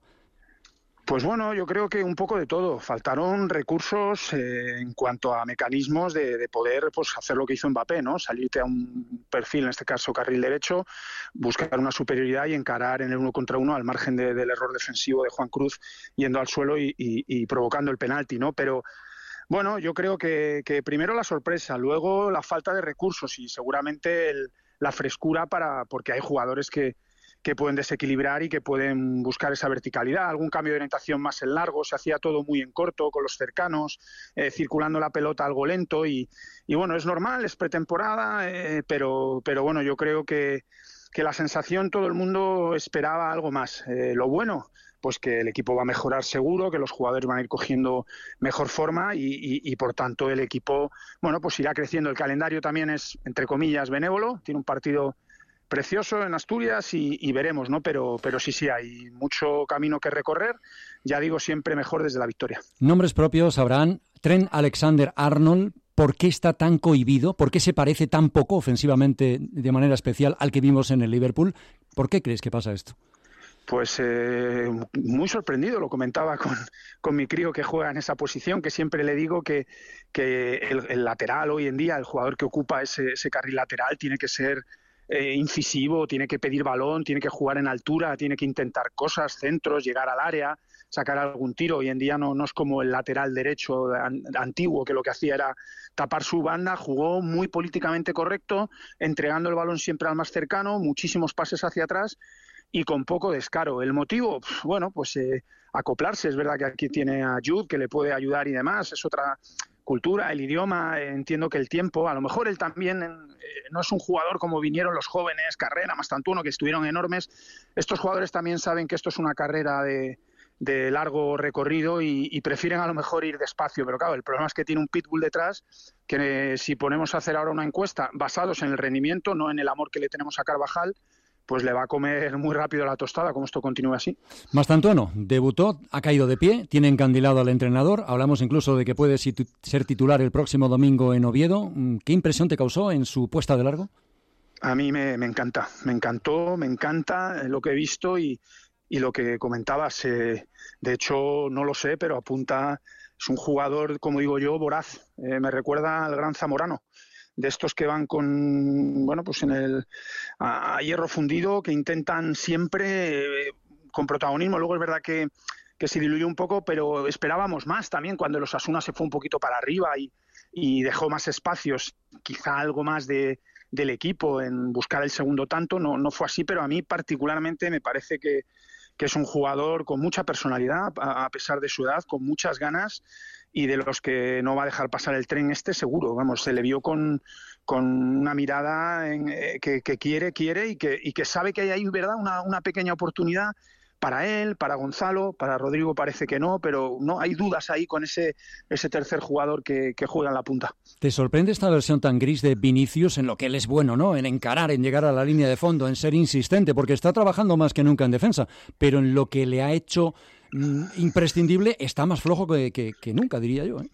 Pues bueno, yo creo que un poco de todo. Faltaron recursos eh, en cuanto a mecanismos de, de poder pues, hacer lo que hizo Mbappé, ¿no? Salirte a un perfil, en este caso carril derecho, buscar una superioridad y encarar en el uno contra uno al margen de, del error defensivo de Juan Cruz yendo al suelo y, y, y provocando el penalti, ¿no? Pero bueno, yo creo que, que primero la sorpresa, luego la falta de recursos y seguramente el, la frescura para porque hay jugadores que que pueden desequilibrar y que pueden buscar esa verticalidad, algún cambio de orientación más en largo, se hacía todo muy en corto, con los cercanos, eh, circulando la pelota algo lento y, y bueno, es normal, es pretemporada, eh, pero, pero bueno, yo creo que, que la sensación, todo el mundo esperaba algo más. Eh, lo bueno, pues que el equipo va a mejorar seguro, que los jugadores van a ir cogiendo mejor forma y, y, y por tanto el equipo, bueno, pues irá creciendo. El calendario también es, entre comillas, benévolo, tiene un partido precioso en Asturias y, y veremos, ¿no? Pero, pero sí, sí, hay mucho camino que recorrer. Ya digo, siempre mejor desde la victoria. Nombres propios, Abraham. Trent Alexander-Arnold, ¿por qué está tan cohibido? ¿Por qué se parece tan poco ofensivamente de manera especial al que vimos en el Liverpool? ¿Por qué crees que pasa esto? Pues eh, muy sorprendido, lo comentaba con, con mi crío que juega en esa posición, que siempre le digo que, que el, el lateral hoy en día, el jugador que ocupa ese, ese carril lateral, tiene que ser Eh, incisivo, tiene que pedir balón, tiene que jugar en altura, tiene que intentar cosas, centros, llegar al área, sacar algún tiro. Hoy en día no, no es como el lateral derecho an, antiguo, que lo que hacía era tapar su banda. Jugó muy políticamente correcto, entregando el balón siempre al más cercano, muchísimos pases hacia atrás y con poco descaro. El motivo, bueno, pues eh, acoplarse. Es verdad que aquí tiene a Jude, que le puede ayudar y demás, es otra cultura, el idioma, eh, entiendo que el tiempo, a lo mejor él también eh, no es un jugador como vinieron los jóvenes, Carrera, Mastantuono, que estuvieron enormes. Estos jugadores también saben que esto es una carrera de, de largo recorrido y, y prefieren a lo mejor ir despacio, pero claro, el problema es que tiene un pitbull detrás que eh, si ponemos a hacer ahora una encuesta basados en el rendimiento, no en el amor que le tenemos a Carvajal, pues le va a comer muy rápido la tostada, como esto continúe así. Mastantuono debutó, ha caído de pie, tiene encandilado al entrenador, hablamos incluso de que puede ser titular el próximo domingo en Oviedo. ¿Qué impresión te causó en su puesta de largo? A mí me, me encanta, me encantó, me encanta lo que he visto y, y lo que comentabas. Eh, de hecho, no lo sé, pero apunta, es un jugador, como digo yo, voraz. Eh, me recuerda al gran Zamorano, de estos que van con, bueno, pues en el a, a hierro fundido, que intentan siempre eh, con protagonismo. Luego es verdad que, que se diluyó un poco, pero esperábamos más también cuando el Osasuna se fue un poquito para arriba y, y dejó más espacios, quizá algo más de, del equipo en buscar el segundo tanto. No, no fue así, pero a mí particularmente me parece que, que es un jugador con mucha personalidad, a, a pesar de su edad, con muchas ganas, y de los que no va a dejar pasar el tren este seguro. Vamos, se le vio con, con una mirada en, eh, que, que quiere, quiere y que, y que sabe que hay ahí, ¿verdad?, una, una pequeña oportunidad para él, para Gonzalo, para Rodrigo parece que no, pero no hay dudas ahí con ese, ese tercer jugador que, que juega en la punta. ¿Te sorprende esta versión tan gris de Vinicius en lo que él es bueno, ¿no? En encarar, en llegar a la línea de fondo, en ser insistente, porque está trabajando más que nunca en defensa, pero en lo que le ha hecho imprescindible está más flojo que, que, que nunca, diría yo, ¿eh?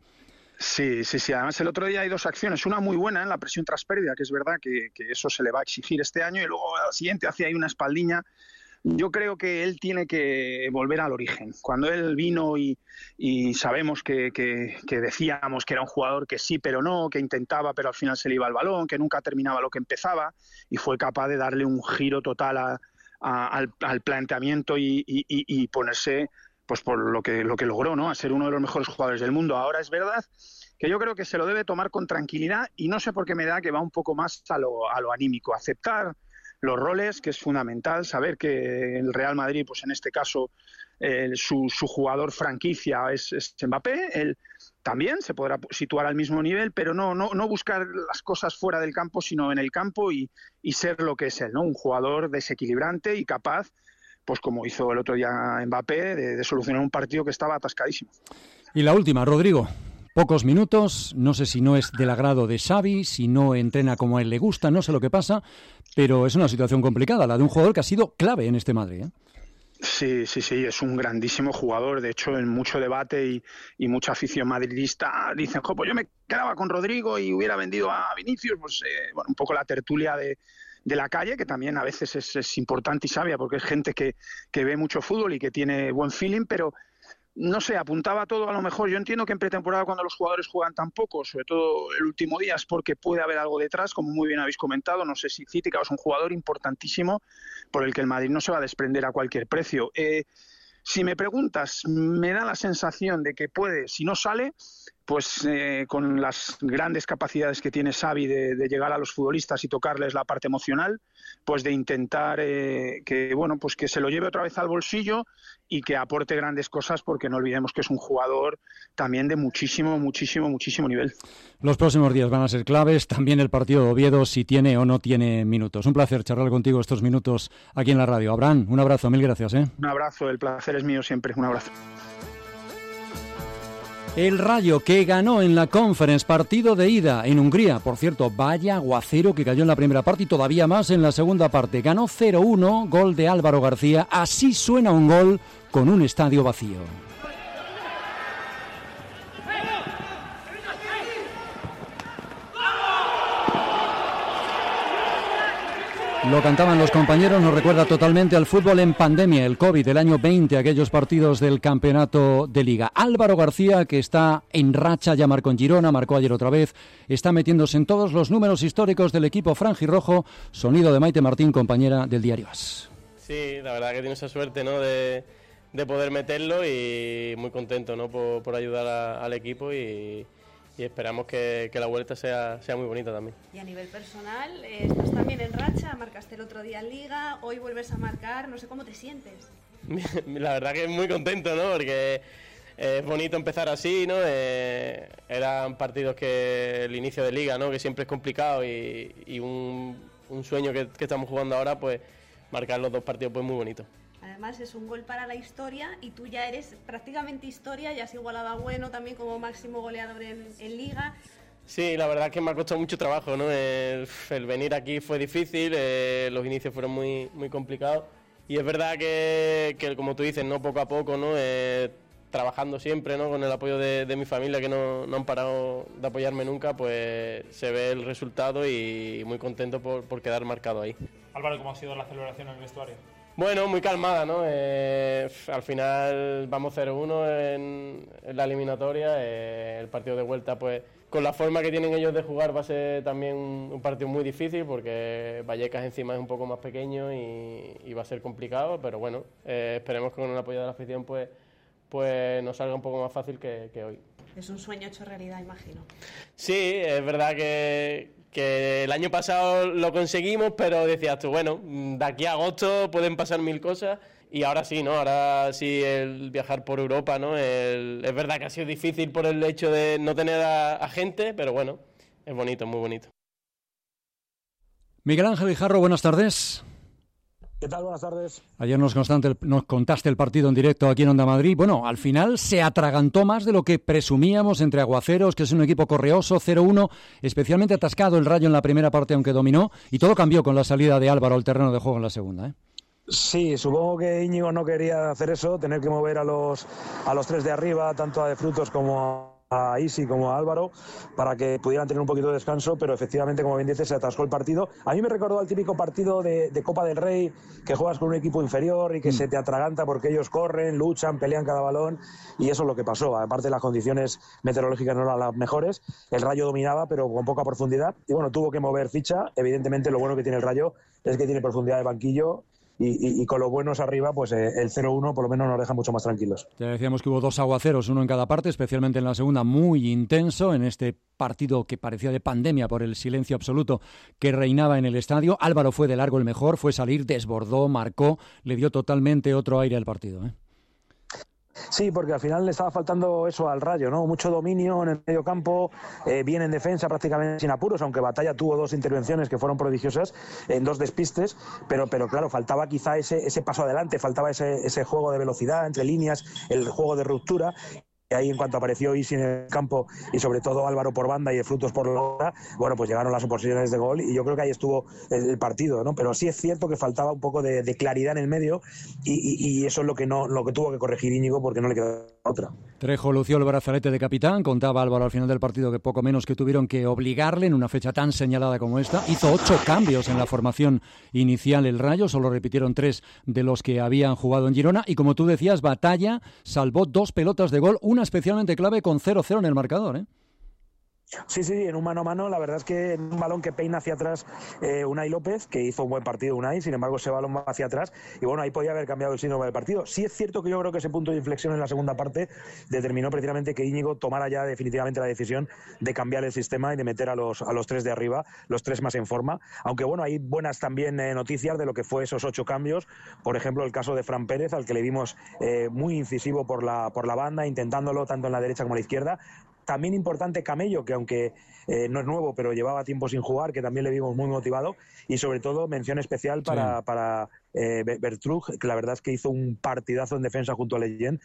Sí, sí, sí. Además, el otro día hay dos acciones. Una muy buena en la presión tras pérdida, que es verdad que, que eso se le va a exigir este año, y luego al siguiente hace ahí una espaldiña yo creo que él tiene que volver al origen. Cuando él vino y, y sabemos que, que, que decíamos que era un jugador que sí pero no, que intentaba pero al final se le iba el balón, que nunca terminaba lo que empezaba, y fue capaz de darle un giro total a, a, al, al planteamiento y, y, y ponerse pues por lo que, lo que logró, ¿no? A ser uno de los mejores jugadores del mundo. Ahora es verdad que yo creo que se lo debe tomar con tranquilidad y no sé por qué me da que va un poco más a lo, a lo anímico, aceptar los roles, que es fundamental, saber que el Real Madrid, pues en este caso, eh, su, su jugador franquicia es, es Mbappé, él también se podrá situar al mismo nivel, pero no, no, no buscar las cosas fuera del campo, sino en el campo y, y ser lo que es él, ¿no? Un jugador desequilibrante y capaz, pues como hizo el otro día Mbappé, de, de solucionar un partido que estaba atascadísimo. Y la última, Rodrigo. Pocos minutos, no sé si no es del agrado de Xavi, si no entrena como a él le gusta, no sé lo que pasa, pero es una situación complicada, la de un jugador que ha sido clave en este Madrid, ¿eh? Sí, sí, sí, es un grandísimo jugador. De hecho, en mucho debate y, y mucha afición madridista dicen, jo, pues yo me quedaba con Rodrigo y hubiera vendido a Vinicius. Pues eh, bueno, un poco la tertulia de, de la calle, que también a veces es, es importante y sabia, porque es gente que, que ve mucho fútbol y que tiene buen feeling, pero no sé, apuntaba todo a lo mejor. Yo entiendo que en pretemporada, cuando los jugadores juegan tan poco, sobre todo el último día, es porque puede haber algo detrás, como muy bien habéis comentado. No sé si Cítica es un jugador importantísimo por el que el Madrid no se va a desprender a cualquier precio. Eh, si me preguntas, me da la sensación de que puede, si no sale, pues eh, con las grandes capacidades que tiene Xavi de, de llegar a los futbolistas y tocarles la parte emocional, pues de intentar eh, que bueno, pues que se lo lleve otra vez al bolsillo y que aporte grandes cosas, porque no olvidemos que es un jugador también de muchísimo, muchísimo, muchísimo nivel. Los próximos días van a ser claves, también el partido de Oviedo, si tiene o no tiene minutos. Un placer charlar contigo estos minutos aquí en la radio. Abraham, un abrazo, mil gracias. ¿eh? Un abrazo, el placer es mío siempre, un abrazo. El Rayo, que ganó en la Conference, partido de ida en Hungría. Por cierto, vaya aguacero que cayó en la primera parte y todavía más en la segunda parte. Ganó cero uno, gol de Álvaro García. Así suena un gol con un estadio vacío. Lo cantaban los compañeros, nos recuerda totalmente al fútbol en pandemia, el COVID del año veinte, aquellos partidos del campeonato de Liga. Álvaro García, que está en racha, ya marcó en Girona, marcó ayer otra vez, está metiéndose en todos los números históricos del equipo franjirrojo. Sonido de Maite Martín, compañera del diario AS. Sí, la verdad que tiene esa suerte, ¿no?, de, de poder meterlo, y muy contento, ¿no?, por, por ayudar a, al equipo, y... y esperamos que, que la vuelta sea, sea muy bonita también. Y a nivel personal, eh, estás también en racha, marcaste el otro día en Liga, hoy vuelves a marcar, no sé cómo te sientes. La verdad que muy contento, ¿no?, porque es bonito empezar así, ¿no? Eh, eran partidos que el inicio de Liga, ¿no?, que siempre es complicado, y, y un, un sueño que, que estamos jugando ahora, pues marcar los dos partidos pues muy bonito. Además es un gol para la historia y tú ya eres prácticamente historia, ya has igualado a Bueno también como máximo goleador en, en Liga. Sí, la verdad es que me ha costado mucho trabajo, ¿no? El, el venir aquí fue difícil, eh, los inicios fueron muy, muy complicados, y es verdad que, que como tú dices, ¿no?, poco a poco, ¿no?, eh, trabajando siempre, ¿no?, con el apoyo de, de mi familia, que no, no han parado de apoyarme nunca, pues se ve el resultado y muy contento por, por quedar marcado ahí. Álvaro, ¿cómo ha sido la celebración en el vestuario? Bueno, muy calmada, ¿no? Eh, al final vamos cero uno en, en la eliminatoria. Eh, el partido de vuelta, pues con la forma que tienen ellos de jugar, va a ser también un, un partido muy difícil, porque Vallecas encima es un poco más pequeño y, y va a ser complicado, pero bueno, eh, esperemos que con el apoyo de la afición pues, pues nos salga un poco más fácil que, que hoy. Es un sueño hecho realidad, imagino. Sí, es verdad que... que el año pasado lo conseguimos, pero decías tú, bueno, de aquí a agosto pueden pasar mil cosas, y ahora sí, ¿no? Ahora sí el viajar por Europa, ¿no? El, es verdad que ha sido difícil por el hecho de no tener a, a gente, pero bueno, es bonito, muy bonito. Miguel Ángel Guijarro, buenas tardes. ¿Qué tal? Buenas tardes. Ayer nos, constante, nos contaste el partido en directo aquí en Onda Madrid. Bueno, al final se atragantó más de lo que presumíamos entre aguaceros, que es un equipo correoso, cero uno, especialmente atascado el Rayo en la primera parte, aunque dominó, y todo cambió con la salida de Álvaro al terreno de juego en la segunda, ¿eh? Sí, supongo que Íñigo no quería hacer eso, tener que mover a los, a los tres de arriba, tanto a De Frutos como a Isi como a Álvaro para que pudieran tener un poquito de descanso, pero efectivamente, como bien dices, se atascó el partido. A mí me recordó al típico partido de, de Copa del Rey, que juegas con un equipo inferior y que mm. se te atraganta porque ellos corren, luchan, pelean cada balón, y eso es lo que pasó. Aparte, las condiciones meteorológicas no eran las mejores, el Rayo dominaba, pero con poca profundidad, y bueno, tuvo que mover ficha. Evidentemente, lo bueno que tiene el Rayo es que tiene profundidad de banquillo, Y, y, y con los buenos arriba, pues eh, el cero uno por lo menos nos deja mucho más tranquilos. Ya decíamos que hubo dos aguaceros, uno en cada parte, especialmente en la segunda, muy intenso, en este partido que parecía de pandemia por el silencio absoluto que reinaba en el estadio. Álvaro fue de largo el mejor, fue salir, desbordó, marcó, le dio totalmente otro aire al partido, ¿eh? Sí, porque al final le estaba faltando eso al Rayo, ¿no? Mucho dominio en el medio campo, eh, bien en defensa, prácticamente sin apuros, aunque Batalla tuvo dos intervenciones que fueron prodigiosas en dos despistes, pero, pero claro, faltaba quizá ese, ese paso adelante, faltaba ese, ese juego de velocidad entre líneas, el juego de ruptura. Y ahí, en cuanto apareció Isi en el campo y sobre todo Álvaro por banda y el Frutos por la otra, bueno, pues llegaron las oportunidades de gol y yo creo que ahí estuvo el, el partido, ¿no? Pero sí es cierto que faltaba un poco de, de claridad en el medio y, y, y eso es lo que no lo que tuvo que corregir Íñigo, porque no le quedó otra. Trejo lució el brazalete de capitán, contaba Álvaro al final del partido que poco menos que tuvieron que obligarle en una fecha tan señalada como esta. Hizo ocho cambios en la formación inicial el Rayo, solo repitieron tres de los que habían jugado en Girona y, como tú decías, Batalla salvó dos pelotas de gol, una especialmente clave con cero cero en el marcador, ¿eh? Sí, sí, en un mano a mano, la verdad es que en un balón que peina hacia atrás eh, Unai López, que hizo un buen partido Unai, sin embargo ese balón va hacia atrás y bueno, ahí podía haber cambiado el síndrome del partido. Sí es cierto que yo creo que ese punto de inflexión en la segunda parte determinó precisamente que Íñigo tomara ya definitivamente la decisión de cambiar el sistema y de meter a los, a los tres de arriba, los tres más en forma, aunque bueno, hay buenas también eh, noticias de lo que fue esos ocho cambios, por ejemplo el caso de Fran Pérez, al que le vimos eh, muy incisivo por la, por la banda, intentándolo tanto en la derecha como en la izquierda. También importante Camello, que aunque eh, no es nuevo, pero llevaba tiempo sin jugar, que también le vimos muy motivado. Y sobre todo, mención especial para, sí. para eh, Bertrug, que la verdad es que hizo un partidazo en defensa junto a Leyen.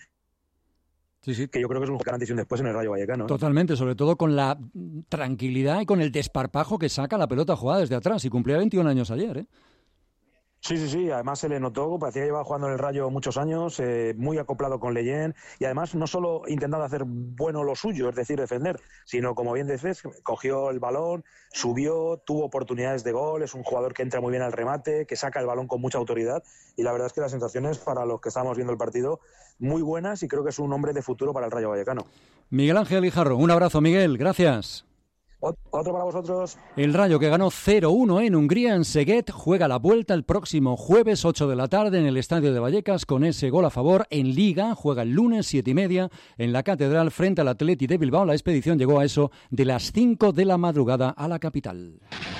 Sí, sí. Que yo creo que es un antes y un después en el Rayo Vallecano, ¿eh? Totalmente, sobre todo con la tranquilidad y con el desparpajo que saca la pelota jugada desde atrás. Y cumplía veintiún años ayer, ¿eh? Sí, sí, sí, además se le notó, parecía que llevaba jugando en el Rayo muchos años, eh, muy acoplado con Leyen y además no solo intentando hacer bueno lo suyo, es decir, defender, sino, como bien dices, cogió el balón, subió, tuvo oportunidades de gol, es un jugador que entra muy bien al remate, que saca el balón con mucha autoridad y la verdad es que las sensaciones para los que estábamos viendo el partido muy buenas y creo que es un hombre de futuro para el Rayo Vallecano. Miguel Ángel Ijarro, un abrazo, Miguel, gracias. Otro para vosotros. El Rayo, que ganó cero uno en Hungría, en Szeged, juega la vuelta el próximo jueves ocho de la tarde en el Estadio de Vallecas con ese gol a favor. En Liga juega el lunes siete y media en la Catedral frente al Athletic de Bilbao. La expedición llegó a eso de las cinco de la madrugada a la capital.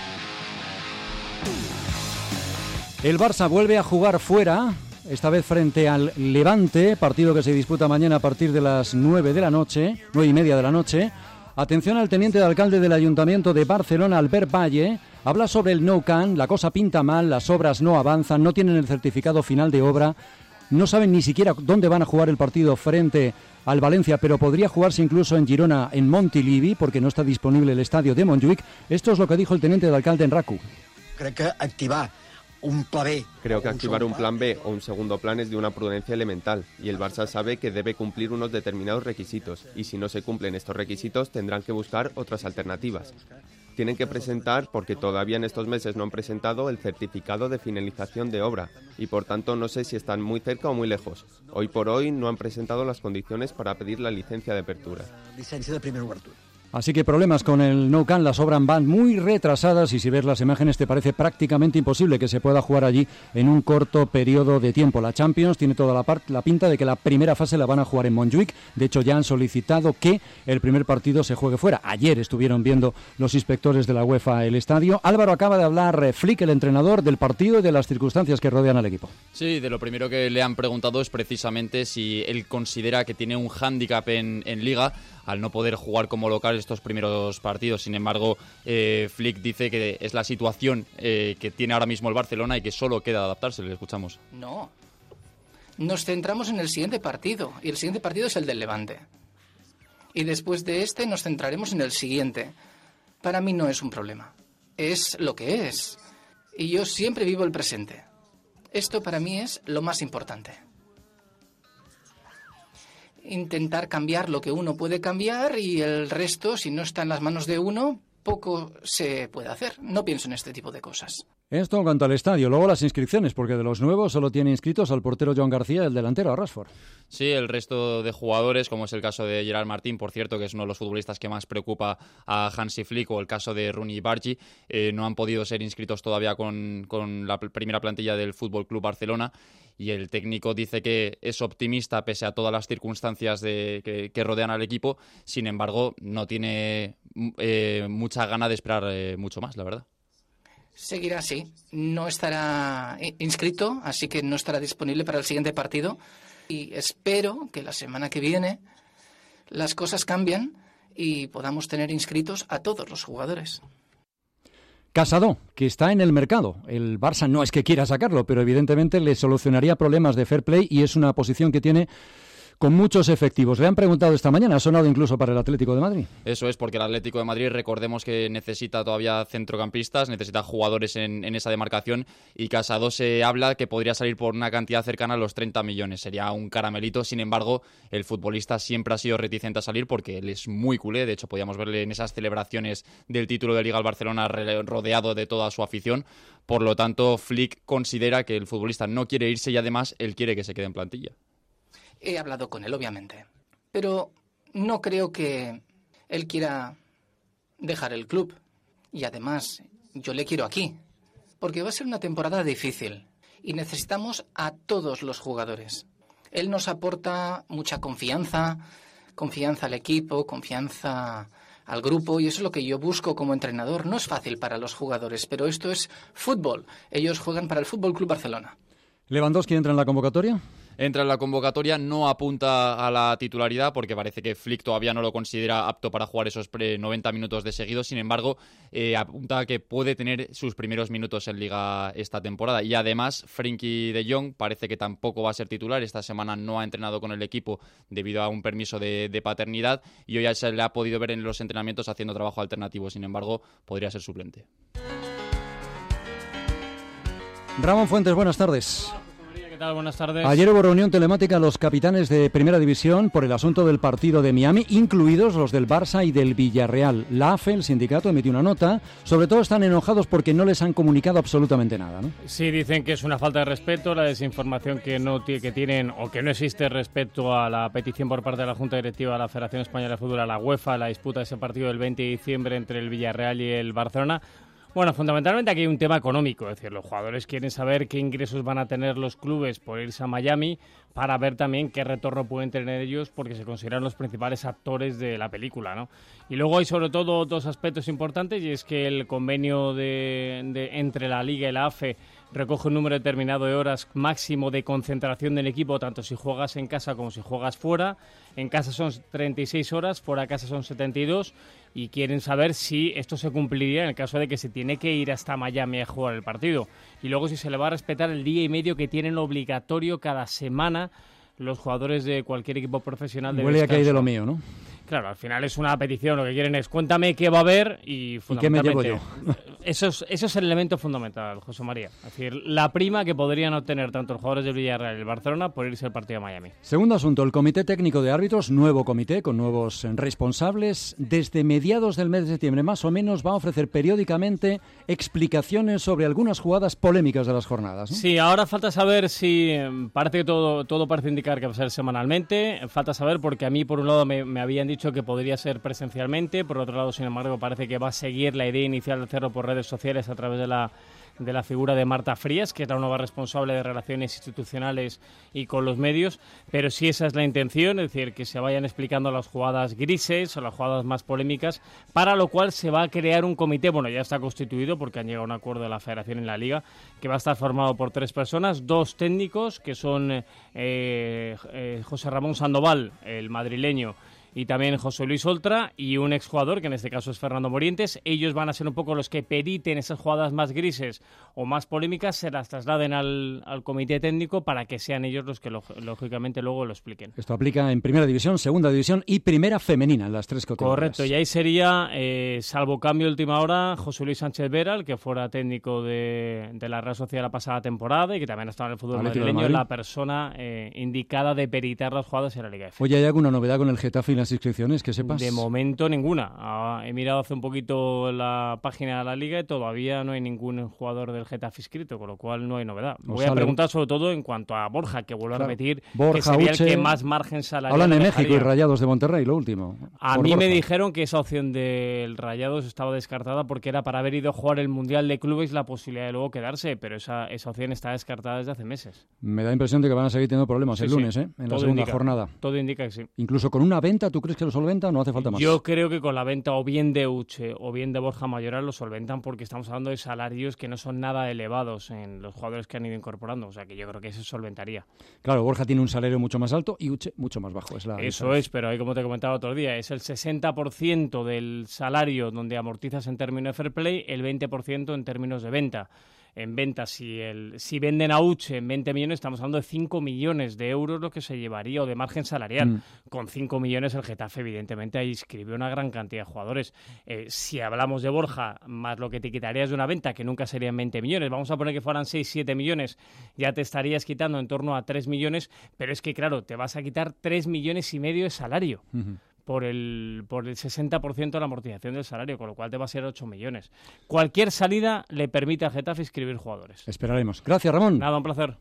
El Barça vuelve a jugar fuera, esta vez frente al Levante, partido que se disputa mañana a partir de las nueve de la noche, nueve y media de la noche. Atención al teniente de alcalde del Ayuntamiento de Barcelona, Albert Valle. Habla sobre el Nou Camp, la cosa pinta mal, las obras no avanzan, no tienen el certificado final de obra, no saben ni siquiera dónde van a jugar el partido frente al Valencia, pero podría jugarse incluso en Girona, en Montilivi, porque no está disponible el estadio de Montjuïc. Esto es lo que dijo el teniente de alcalde en RACU. Creo que activar un plan B. Creo que activar un plan B o un segundo plan es de una prudencia elemental y el Barça sabe que debe cumplir unos determinados requisitos y si no se cumplen estos requisitos tendrán que buscar otras alternativas. Tienen que presentar, porque todavía en estos meses no han presentado, el certificado de finalización de obra y por tanto no sé si están muy cerca o muy lejos. Hoy por hoy no han presentado las condiciones para pedir la licencia de apertura. Licencia de primera apertura. Así que problemas con el Nou Camp, las obras van muy retrasadas y si ves las imágenes te parece prácticamente imposible que se pueda jugar allí en un corto periodo de tiempo. La Champions tiene toda la, part- la pinta de que la primera fase la van a jugar en Montjuïc, de hecho ya han solicitado que el primer partido se juegue fuera. Ayer estuvieron viendo los inspectores de la UEFA el estadio. Álvaro, acaba de hablar Flick, el entrenador, del partido y de las circunstancias que rodean al equipo. Sí, de lo primero que le han preguntado es precisamente si él considera que tiene un hándicap en, en Liga al no poder jugar como local estos primeros partidos. Sin embargo, eh, Flick dice que es la situación eh, que tiene ahora mismo el Barcelona y que solo queda adaptarse. Le escuchamos. No. Nos centramos en el siguiente partido, y el siguiente partido es el del Levante. Y después de este nos centraremos en el siguiente. Para mí no es un problema. Es lo que es. Y yo siempre vivo el presente. Esto para mí es lo más importante. intentar cambiar lo que uno puede cambiar y el resto, si no está en las manos de uno, poco se puede hacer. No pienso en este tipo de cosas. Esto en cuanto al estadio. Luego las inscripciones, porque de los nuevos solo tiene inscritos al portero Joan García y el delantero a Rashford. Sí, el resto de jugadores, como es el caso de Gerard Martín, por cierto, que es uno de los futbolistas que más preocupa a Hansi Flick, o el caso de Rooney Bargi, eh, no han podido ser inscritos todavía con, con la primera plantilla del F C Barcelona. Y el técnico dice que es optimista pese a todas las circunstancias de, que, que rodean al equipo. Sin embargo, no tiene eh, mucha gana de esperar eh, mucho más, la verdad. Seguirá así. No estará inscrito, así que no estará disponible para el siguiente partido. Y espero que la semana que viene las cosas cambien y podamos tener inscritos a todos los jugadores. Casado, que está en el mercado. El Barça no es que quiera sacarlo, pero evidentemente le solucionaría problemas de fair play y es una posición que tiene con muchos efectivos. Le han preguntado esta mañana, ha sonado incluso para el Atlético de Madrid. Eso es, porque el Atlético de Madrid, recordemos que necesita todavía centrocampistas, necesita jugadores en, en esa demarcación, y Casado se habla que podría salir por una cantidad cercana a los treinta millones. Sería un caramelito. Sin embargo, el futbolista siempre ha sido reticente a salir porque él es muy culé. De hecho, podíamos verle en esas celebraciones del título de Liga al Barcelona rodeado de toda su afición. Por lo tanto, Flick considera que el futbolista no quiere irse y además él quiere que se quede en plantilla. He hablado con él, obviamente, pero no creo que él quiera dejar el club. Y además, yo le quiero aquí, porque va a ser una temporada difícil y necesitamos a todos los jugadores. Él nos aporta mucha confianza, confianza al equipo, confianza al grupo, y eso es lo que yo busco como entrenador. No es fácil para los jugadores, pero esto es fútbol. Ellos juegan para el F C Barcelona. ¿Lewandowski entra en la convocatoria? Entra en la convocatoria, no apunta a la titularidad porque parece que Flick todavía no lo considera apto para jugar esos noventa minutos de seguido. Sin embargo, eh, apunta a que puede tener sus primeros minutos en Liga esta temporada. Y además, Frenkie de Jong parece que tampoco va a ser titular. Esta semana no ha entrenado con el equipo debido a un permiso de, de paternidad, y hoy ya se le ha podido ver en los entrenamientos haciendo trabajo alternativo. Sin embargo, podría ser suplente. Ramón Fuentes, buenas tardes. ¿Qué tal? Buenas tardes. Ayer hubo reunión telemática a los capitanes de Primera División por el asunto del partido de Miami, incluidos los del Barça y del Villarreal. La A F E, el sindicato, emitió una nota. Sobre todo están enojados porque no les han comunicado absolutamente nada, ¿no? Sí, dicen que es una falta de respeto, la desinformación que no que tienen o que no existe respecto a la petición por parte de la Junta Directiva de la Federación Española de Fútbol, a la UEFA, la disputa de ese partido del veinte de diciembre entre el Villarreal y el Barcelona. Bueno, fundamentalmente aquí hay un tema económico, es decir, los jugadores quieren saber qué ingresos van a tener los clubes por irse a Miami, para ver también qué retorno pueden tener ellos, porque se consideran los principales actores de la película, ¿no? Y luego hay sobre todo dos aspectos importantes, y es que el convenio de, de, entre la Liga y la A F E recoge un número determinado de horas máximo de concentración del equipo, tanto si juegas en casa como si juegas fuera. En casa son treinta y seis horas, fuera de casa son setenta y dos, y quieren saber si esto se cumpliría en el caso de que se tiene que ir hasta Miami a jugar el partido. Y luego si se le va a respetar el día y medio que tienen obligatorio cada semana los jugadores de cualquier equipo profesional de Huele descanso. a que hay de lo mío, ¿no? Claro, al final es una petición, lo que quieren es cuéntame qué va a haber y fundamentalmente... ¿Y qué me llevo yo? Eso es, eso es el elemento fundamental, José María. Es decir, la prima que podrían obtener tanto los jugadores del Villarreal y el Barcelona por irse al partido de Miami. Segundo asunto, el Comité Técnico de Árbitros, nuevo comité con nuevos responsables, desde mediados del mes de septiembre más o menos va a ofrecer periódicamente explicaciones sobre algunas jugadas polémicas de las jornadas, ¿no? Sí, ahora falta saber si, parece que todo, todo parece indicar que va a ser semanalmente, falta saber porque a mí por un lado me, me habían dicho que podría ser presencialmente, por otro lado, sin embargo, parece que va a seguir la idea inicial de hacerlo por redes sociales a través de la de la figura de Marta Frías, que es la nueva responsable de Relaciones Institucionales y con los medios, pero sí esa es la intención, es decir, que se vayan explicando las jugadas grises o las jugadas más polémicas, para lo cual se va a crear un comité, bueno, ya está constituido porque han llegado a un acuerdo de la Federación en la Liga, que va a estar formado por tres personas, dos técnicos, que son eh, eh, José Ramón Sandoval, el madrileño, y también José Luis Oltra y un exjugador, que en este caso es Fernando Morientes. Ellos van a ser un poco los que periten esas jugadas más grises o más polémicas, se las trasladen al, al comité técnico para que sean ellos los que lógicamente luego lo expliquen. Esto aplica en Primera División, Segunda División y Primera Femenina, en las tres categorías. Correcto, y ahí sería, eh, salvo cambio de última hora, José Luis Sánchez Vera, el que fuera técnico de, de la Real Sociedad la pasada temporada y que también ha estado en el fútbol Atlético madrileño, de la persona eh, indicada de peritar las jugadas en la Liga F. Oye, ¿hay alguna novedad con el Getafe y las inscripciones que sepas? De momento ninguna. Ah, he mirado hace un poquito la página de la Liga y todavía no hay ningún jugador del Getafe inscrito, con lo cual no hay novedad. Os Voy a sale... preguntar sobre todo en cuanto a Borja, que vuelvo claro. a repetir, Borja, que sería Uche... el que más margen salarial hablan de dejaría. México y Rayados de Monterrey, lo último. A Por mí Borja. me dijeron que esa opción del Rayados estaba descartada porque era para haber ido a jugar el Mundial de Clubes la posibilidad de luego quedarse, pero esa, esa opción está descartada desde hace meses. Me da la impresión de que van a seguir teniendo problemas Sí, el sí. lunes, ¿eh? En Todo la segunda indica, jornada. Todo indica que sí. Incluso con una venta, ¿tú crees que lo solventa o no hace falta más? Yo creo que con la venta o bien de Uche o bien de Borja Mayoral lo solventan porque estamos hablando de salarios que no son nada elevados en los jugadores que han ido incorporando, o sea que yo creo que eso solventaría. Claro, Borja tiene un salario mucho más alto y Uche mucho más bajo. Es la Eso diferencia. es, pero ahí como te comentaba otro día, es el sesenta por ciento del salario donde amortizas en términos de fair play, el veinte por ciento en términos de venta. En venta, si el si venden a Uche en veinte millones, estamos hablando de cinco millones de euros lo que se llevaría o de margen salarial. Mm. Con cinco millones el Getafe, evidentemente, ahí inscribió una gran cantidad de jugadores. Eh, si hablamos de Borja, más lo que te quitarías de una venta, que nunca serían veinte millones, vamos a poner que fueran seis, siete millones, ya te estarías quitando en torno a tres millones, pero es que, claro, te vas a quitar tres millones y medio de salario. Uh-huh. por el por el sesenta por ciento de la amortización del salario, con lo cual te va a ser ocho millones. Cualquier salida le permite al Getafe inscribir jugadores. Esperaremos. Gracias, Ramón. Nada, un placer.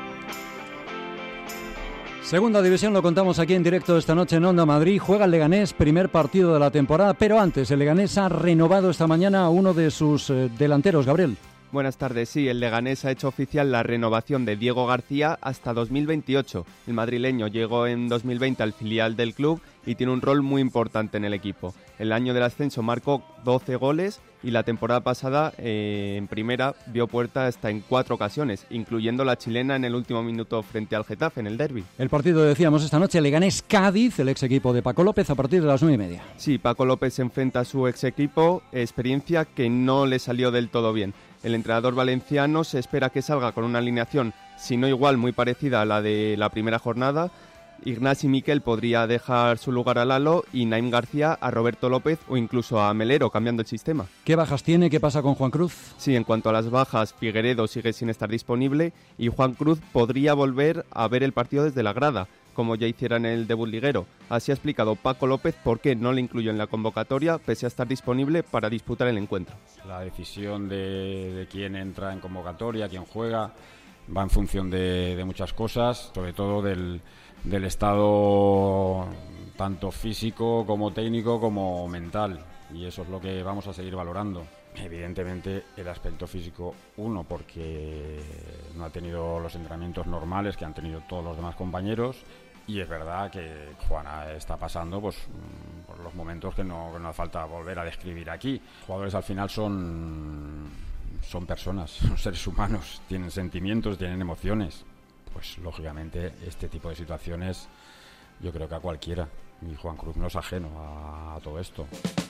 Segunda División, lo contamos aquí en directo esta noche en Onda Madrid. Juega el Leganés, primer partido de la temporada, pero antes el Leganés ha renovado esta mañana a uno de sus eh, delanteros, Gabriel. Buenas tardes, sí, el Leganés ha hecho oficial la renovación de Diego García hasta dos mil veintiocho. El madrileño llegó en dos mil veinte al filial del club y tiene un rol muy importante en el equipo. El año del ascenso marcó doce goles y la temporada pasada eh, en primera vio puerta hasta en cuatro ocasiones, incluyendo la chilena en el último minuto frente al Getafe en el derbi. El partido, decíamos esta noche, Leganés-Cádiz, el ex equipo de Paco López, a partir de las nueve y media. Sí, Paco López se enfrenta a su ex equipo, experiencia que no le salió del todo bien. El entrenador valenciano se espera que salga con una alineación, si no igual, muy parecida a la de la primera jornada. Ignasi Miquel podría dejar su lugar a Lalo y Naim García a Roberto López o incluso a Melero, cambiando el sistema. ¿Qué bajas tiene? ¿Qué pasa con Juan Cruz? Sí, en cuanto a las bajas, Figueredo sigue sin estar disponible y Juan Cruz podría volver a ver el partido desde la grada, como ya hiciera en el debut liguero. Así ha explicado Paco López por qué no le incluyó en la convocatoria, pese a estar disponible para disputar el encuentro. La decisión de, de quién entra en convocatoria, quién juega, va en función de, de muchas cosas, sobre todo del, del estado tanto físico como técnico como mental, y eso es lo que vamos a seguir valorando. Evidentemente el aspecto físico, uno, porque no ha tenido los entrenamientos normales que han tenido todos los demás compañeros, y es verdad que Juana está pasando pues por los momentos que no, que no hace falta volver a describir aquí. Los jugadores al final son, son personas, son seres humanos, tienen sentimientos, tienen emociones. Pues lógicamente este tipo de situaciones yo creo que a cualquiera, y Juan Cruz no es ajeno a, a todo esto.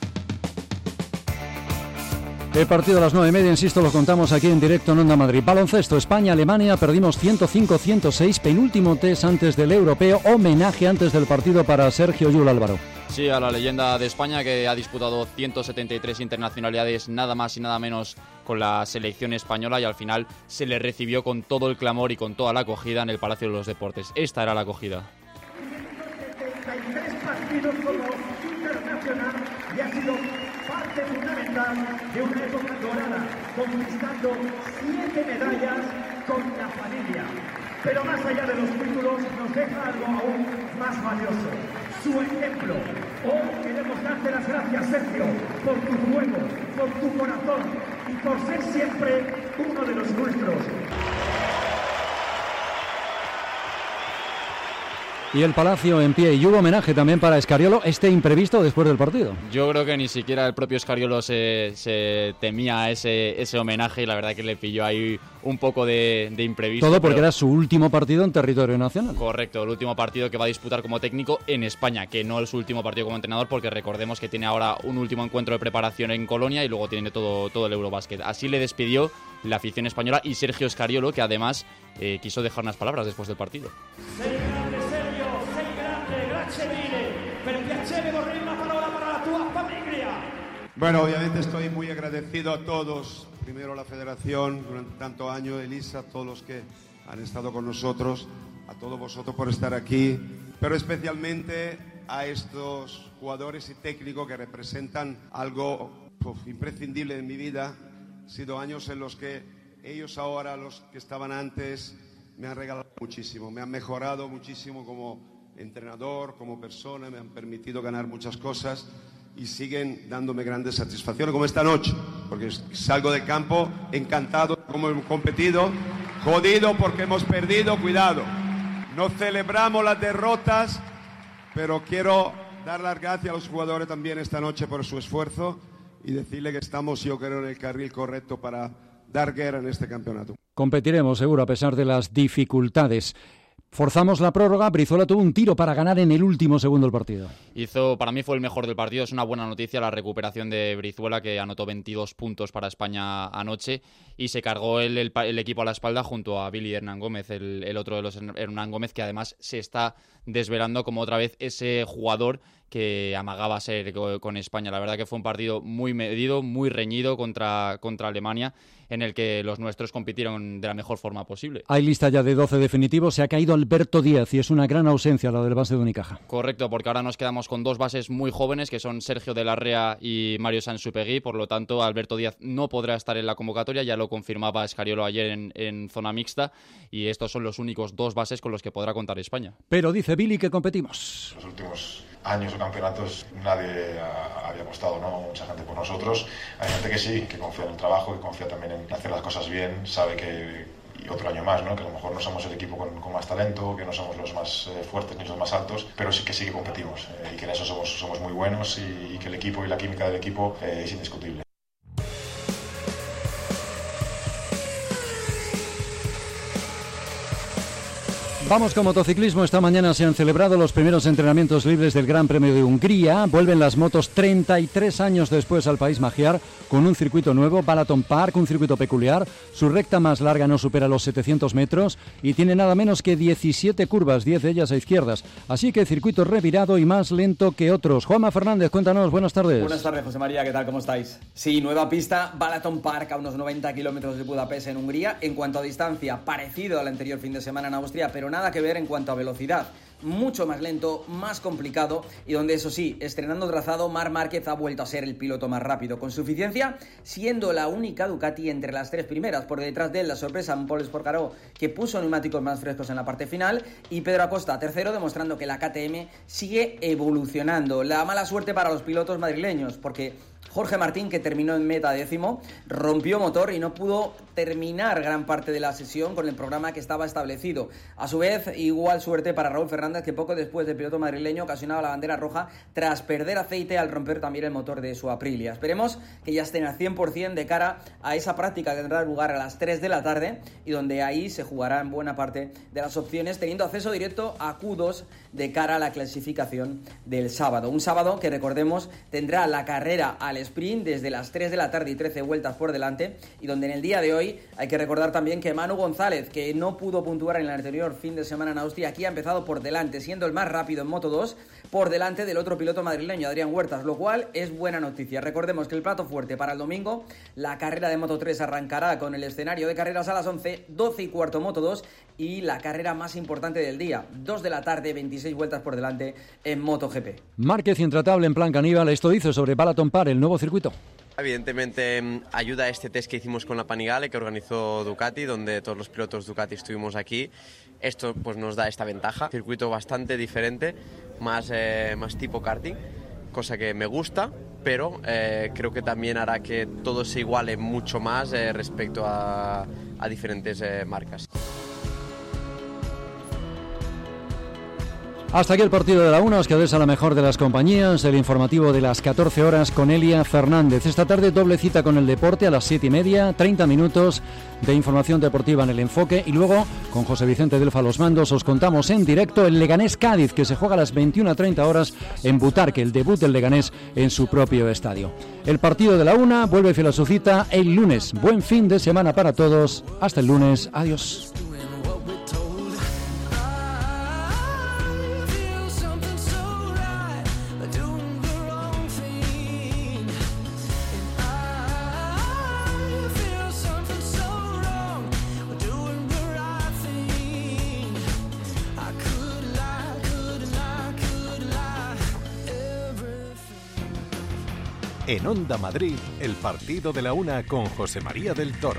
El partido a las nueve y media, insisto, lo contamos aquí en directo en Onda Madrid. Baloncesto, España-Alemania, perdimos ciento cinco a ciento seis, penúltimo test antes del europeo, homenaje antes del partido para Sergio Llull Álvaro. Sí, a la leyenda de España, que ha disputado ciento setenta y tres internacionalidades, nada más y nada menos con la selección española, y al final se le recibió con todo el clamor y con toda la acogida en el Palacio de los Deportes. Esta era la acogida. setenta y tres partidos como internacional y ha sido parte fundamental de una época dorada, conquistando siete medallas con la familia. Pero más allá de los títulos, nos deja algo aún más valioso: su ejemplo. Hoy queremos darte las gracias, Sergio, por tu juego, por tu corazón y por ser siempre uno de los nuestros. Y el Palacio en pie. Y hubo homenaje también para Escariolo, este imprevisto después del partido. Yo creo que ni siquiera el propio Escariolo se, se temía ese, ese homenaje y la verdad que le pilló ahí un poco de, de imprevisto. Todo porque pero... era su último partido en territorio nacional. Correcto, el último partido que va a disputar como técnico en España, que no es su último partido como entrenador, porque recordemos que tiene ahora un último encuentro de preparación en Colonia y luego tiene todo, todo el Eurobásquet. Así le despidió la afición española y Sergio Escariolo, que además eh, quiso dejar unas palabras después del partido. Bueno, obviamente estoy muy agradecido a todos, primero a la Federación durante tanto año, Elisa, a todos los que han estado con nosotros, a todos vosotros por estar aquí, pero especialmente a estos jugadores y técnicos que representan algo uf, imprescindible en mi vida. Han sido años en los que ellos ahora, los que estaban antes, me han regalado muchísimo, me han mejorado muchísimo como entrenador, como persona, me han permitido ganar muchas cosas y siguen dándome grandes satisfacciones, como esta noche, porque salgo del campo encantado, como hemos competido, jodido porque hemos perdido, cuidado, no celebramos las derrotas, pero quiero dar las gracias a los jugadores también esta noche por su esfuerzo y decirle que estamos, yo creo, en el carril correcto para dar guerra en este campeonato. Competiremos seguro a pesar de las dificultades. Forzamos la prórroga, Brizuela tuvo un tiro para ganar en el último segundo del partido. Hizo, para mí fue el mejor del partido, es una buena noticia la recuperación de Brizuela, que anotó veintidós puntos para España anoche y se cargó el, el, el equipo a la espalda junto a Billy Hernán Gómez, el, el otro de los Hernán Gómez, que además se está desvelando como otra vez ese jugador que amagaba ser con España. La verdad que fue un partido muy medido, muy reñido contra, contra Alemania, en el que los nuestros compitieron de la mejor forma posible. Hay lista ya de doce definitivos, se ha caído Alberto Díaz y es una gran ausencia la del base de Unicaja. Correcto, porque ahora nos quedamos con dos bases muy jóvenes, que son Sergio de la Rea y Mario Sansupegui, por lo tanto Alberto Díaz no podrá estar en la convocatoria, ya lo confirmaba Escariolo ayer en, en zona mixta, y estos son los únicos dos bases con los que podrá contar España. Pero dice Billy que competimos. Los últimos años o campeonatos nadie ha, había apostado, ¿no? Mucha gente por nosotros. Hay gente que sí, que confía en el trabajo, que confía también en hacer las cosas bien, sabe que, y otro año más, ¿no? Que a lo mejor no somos el equipo con, con más talento, que no somos los más eh, fuertes ni los más altos, pero sí que sí que competimos eh, y que en eso somos, somos muy buenos y, y que el equipo y la química del equipo eh, es indiscutible. Vamos con motociclismo. Esta mañana se han celebrado los primeros entrenamientos libres del Gran Premio de Hungría. Vuelven las motos treinta y tres años después al país magiar con un circuito nuevo, Balaton Park, un circuito peculiar. Su recta más larga no supera los setecientos metros y tiene nada menos que diecisiete curvas, diez de ellas a izquierdas. Así que circuito revirado y más lento que otros. Juanma Fernández, cuéntanos, buenas tardes. Buenas tardes, José María, ¿qué tal? ¿Cómo estáis? Sí, nueva pista, Balaton Park, a unos noventa kilómetros de Budapest en Hungría. En cuanto a distancia, parecido al anterior fin de semana en Austria, pero nada que ver en cuanto a velocidad. Mucho más lento, más complicado y donde, eso sí, estrenando trazado, Marc Márquez ha vuelto a ser el piloto más rápido, con suficiencia, siendo la única Ducati entre las tres primeras. Por detrás de él, la sorpresa, Pol Espargaró, que puso neumáticos más frescos en la parte final, y Pedro Acosta, tercero, demostrando que la K T M sigue evolucionando. La mala suerte para los pilotos madrileños, porque Jorge Martín, que terminó en meta décimo, rompió motor y no pudo terminar gran parte de la sesión con el programa que estaba establecido. A su vez, igual suerte para Raúl Fernández, que poco después del piloto madrileño ocasionaba la bandera roja tras perder aceite al romper también el motor de su Aprilia. Esperemos que ya estén al cien por ciento de cara a esa práctica que tendrá lugar a las tres de la tarde y donde ahí se jugará en buena parte de las opciones, teniendo acceso directo a Q dos de cara a la clasificación del sábado. Un sábado que, recordemos, tendrá la carrera al sprint desde las tres de la tarde y trece vueltas por delante, y donde en el día de hoy hay que recordar también que Manu González, que no pudo puntuar en el anterior fin de semana en Austria, aquí ha empezado por delante, siendo el más rápido en Moto dos, por delante del otro piloto madrileño, Adrián Huertas, lo cual es buena noticia. Recordemos que el plato fuerte para el domingo, la carrera de Moto tres arrancará con el escenario de carreras a las once, doce y cuarto Moto dos, y la carrera más importante del día, dos de la tarde, veintiséis vueltas por delante en MotoGP. Márquez intratable en plan caníbal, esto dice sobre Balaton Park, el nuevo circuito. Evidentemente ayuda a este test que hicimos con la Panigale, que organizó Ducati, donde todos los pilotos Ducati estuvimos aquí. Esto pues nos da esta ventaja, circuito bastante diferente, más, eh, más tipo karting, cosa que me gusta, pero eh, creo que también hará que todo se iguale mucho más eh, respecto a, a diferentes eh, marcas. Hasta aquí el partido de la una, os quedáis a la mejor de las compañías, el informativo de las catorce horas con Elia Fernández. Esta tarde doble cita con el deporte a las siete y media, treinta minutos de información deportiva en el enfoque y luego con José Vicente Delfa a los mandos os contamos en directo el Leganés Cádiz, que se juega a las veintiuna treinta horas en Butarque, el debut del Leganés en su propio estadio. El partido de la una vuelve fiel a su cita el lunes. Buen fin de semana para todos. Hasta el lunes. Adiós. En Onda Madrid, el partido de la una con José María del Toro.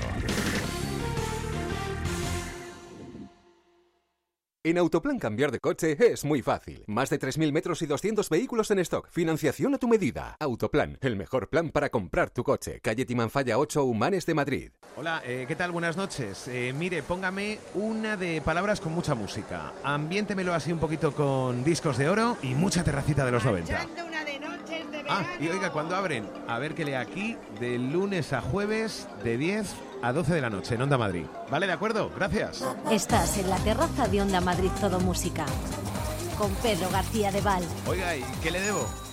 En Autoplan cambiar de coche es muy fácil. Más de tres mil metros y doscientos vehículos en stock. Financiación a tu medida. Autoplan, el mejor plan para comprar tu coche. Calle Timanfaya ocho, Humanes de Madrid. Hola, eh, ¿qué tal? Buenas noches. Eh, mire, póngame una de palabras con mucha música. Ambiéntemelo así un poquito con discos de oro y mucha terracita de los noventa. Ah, y oiga, ¿cuándo abren? A ver que lea aquí, de lunes a jueves, de diez a doce de la noche, en Onda Madrid. Vale, de acuerdo, gracias. Estás en la terraza de Onda Madrid Todo Música, con Pedro García de Val. Oiga, ¿y qué le debo?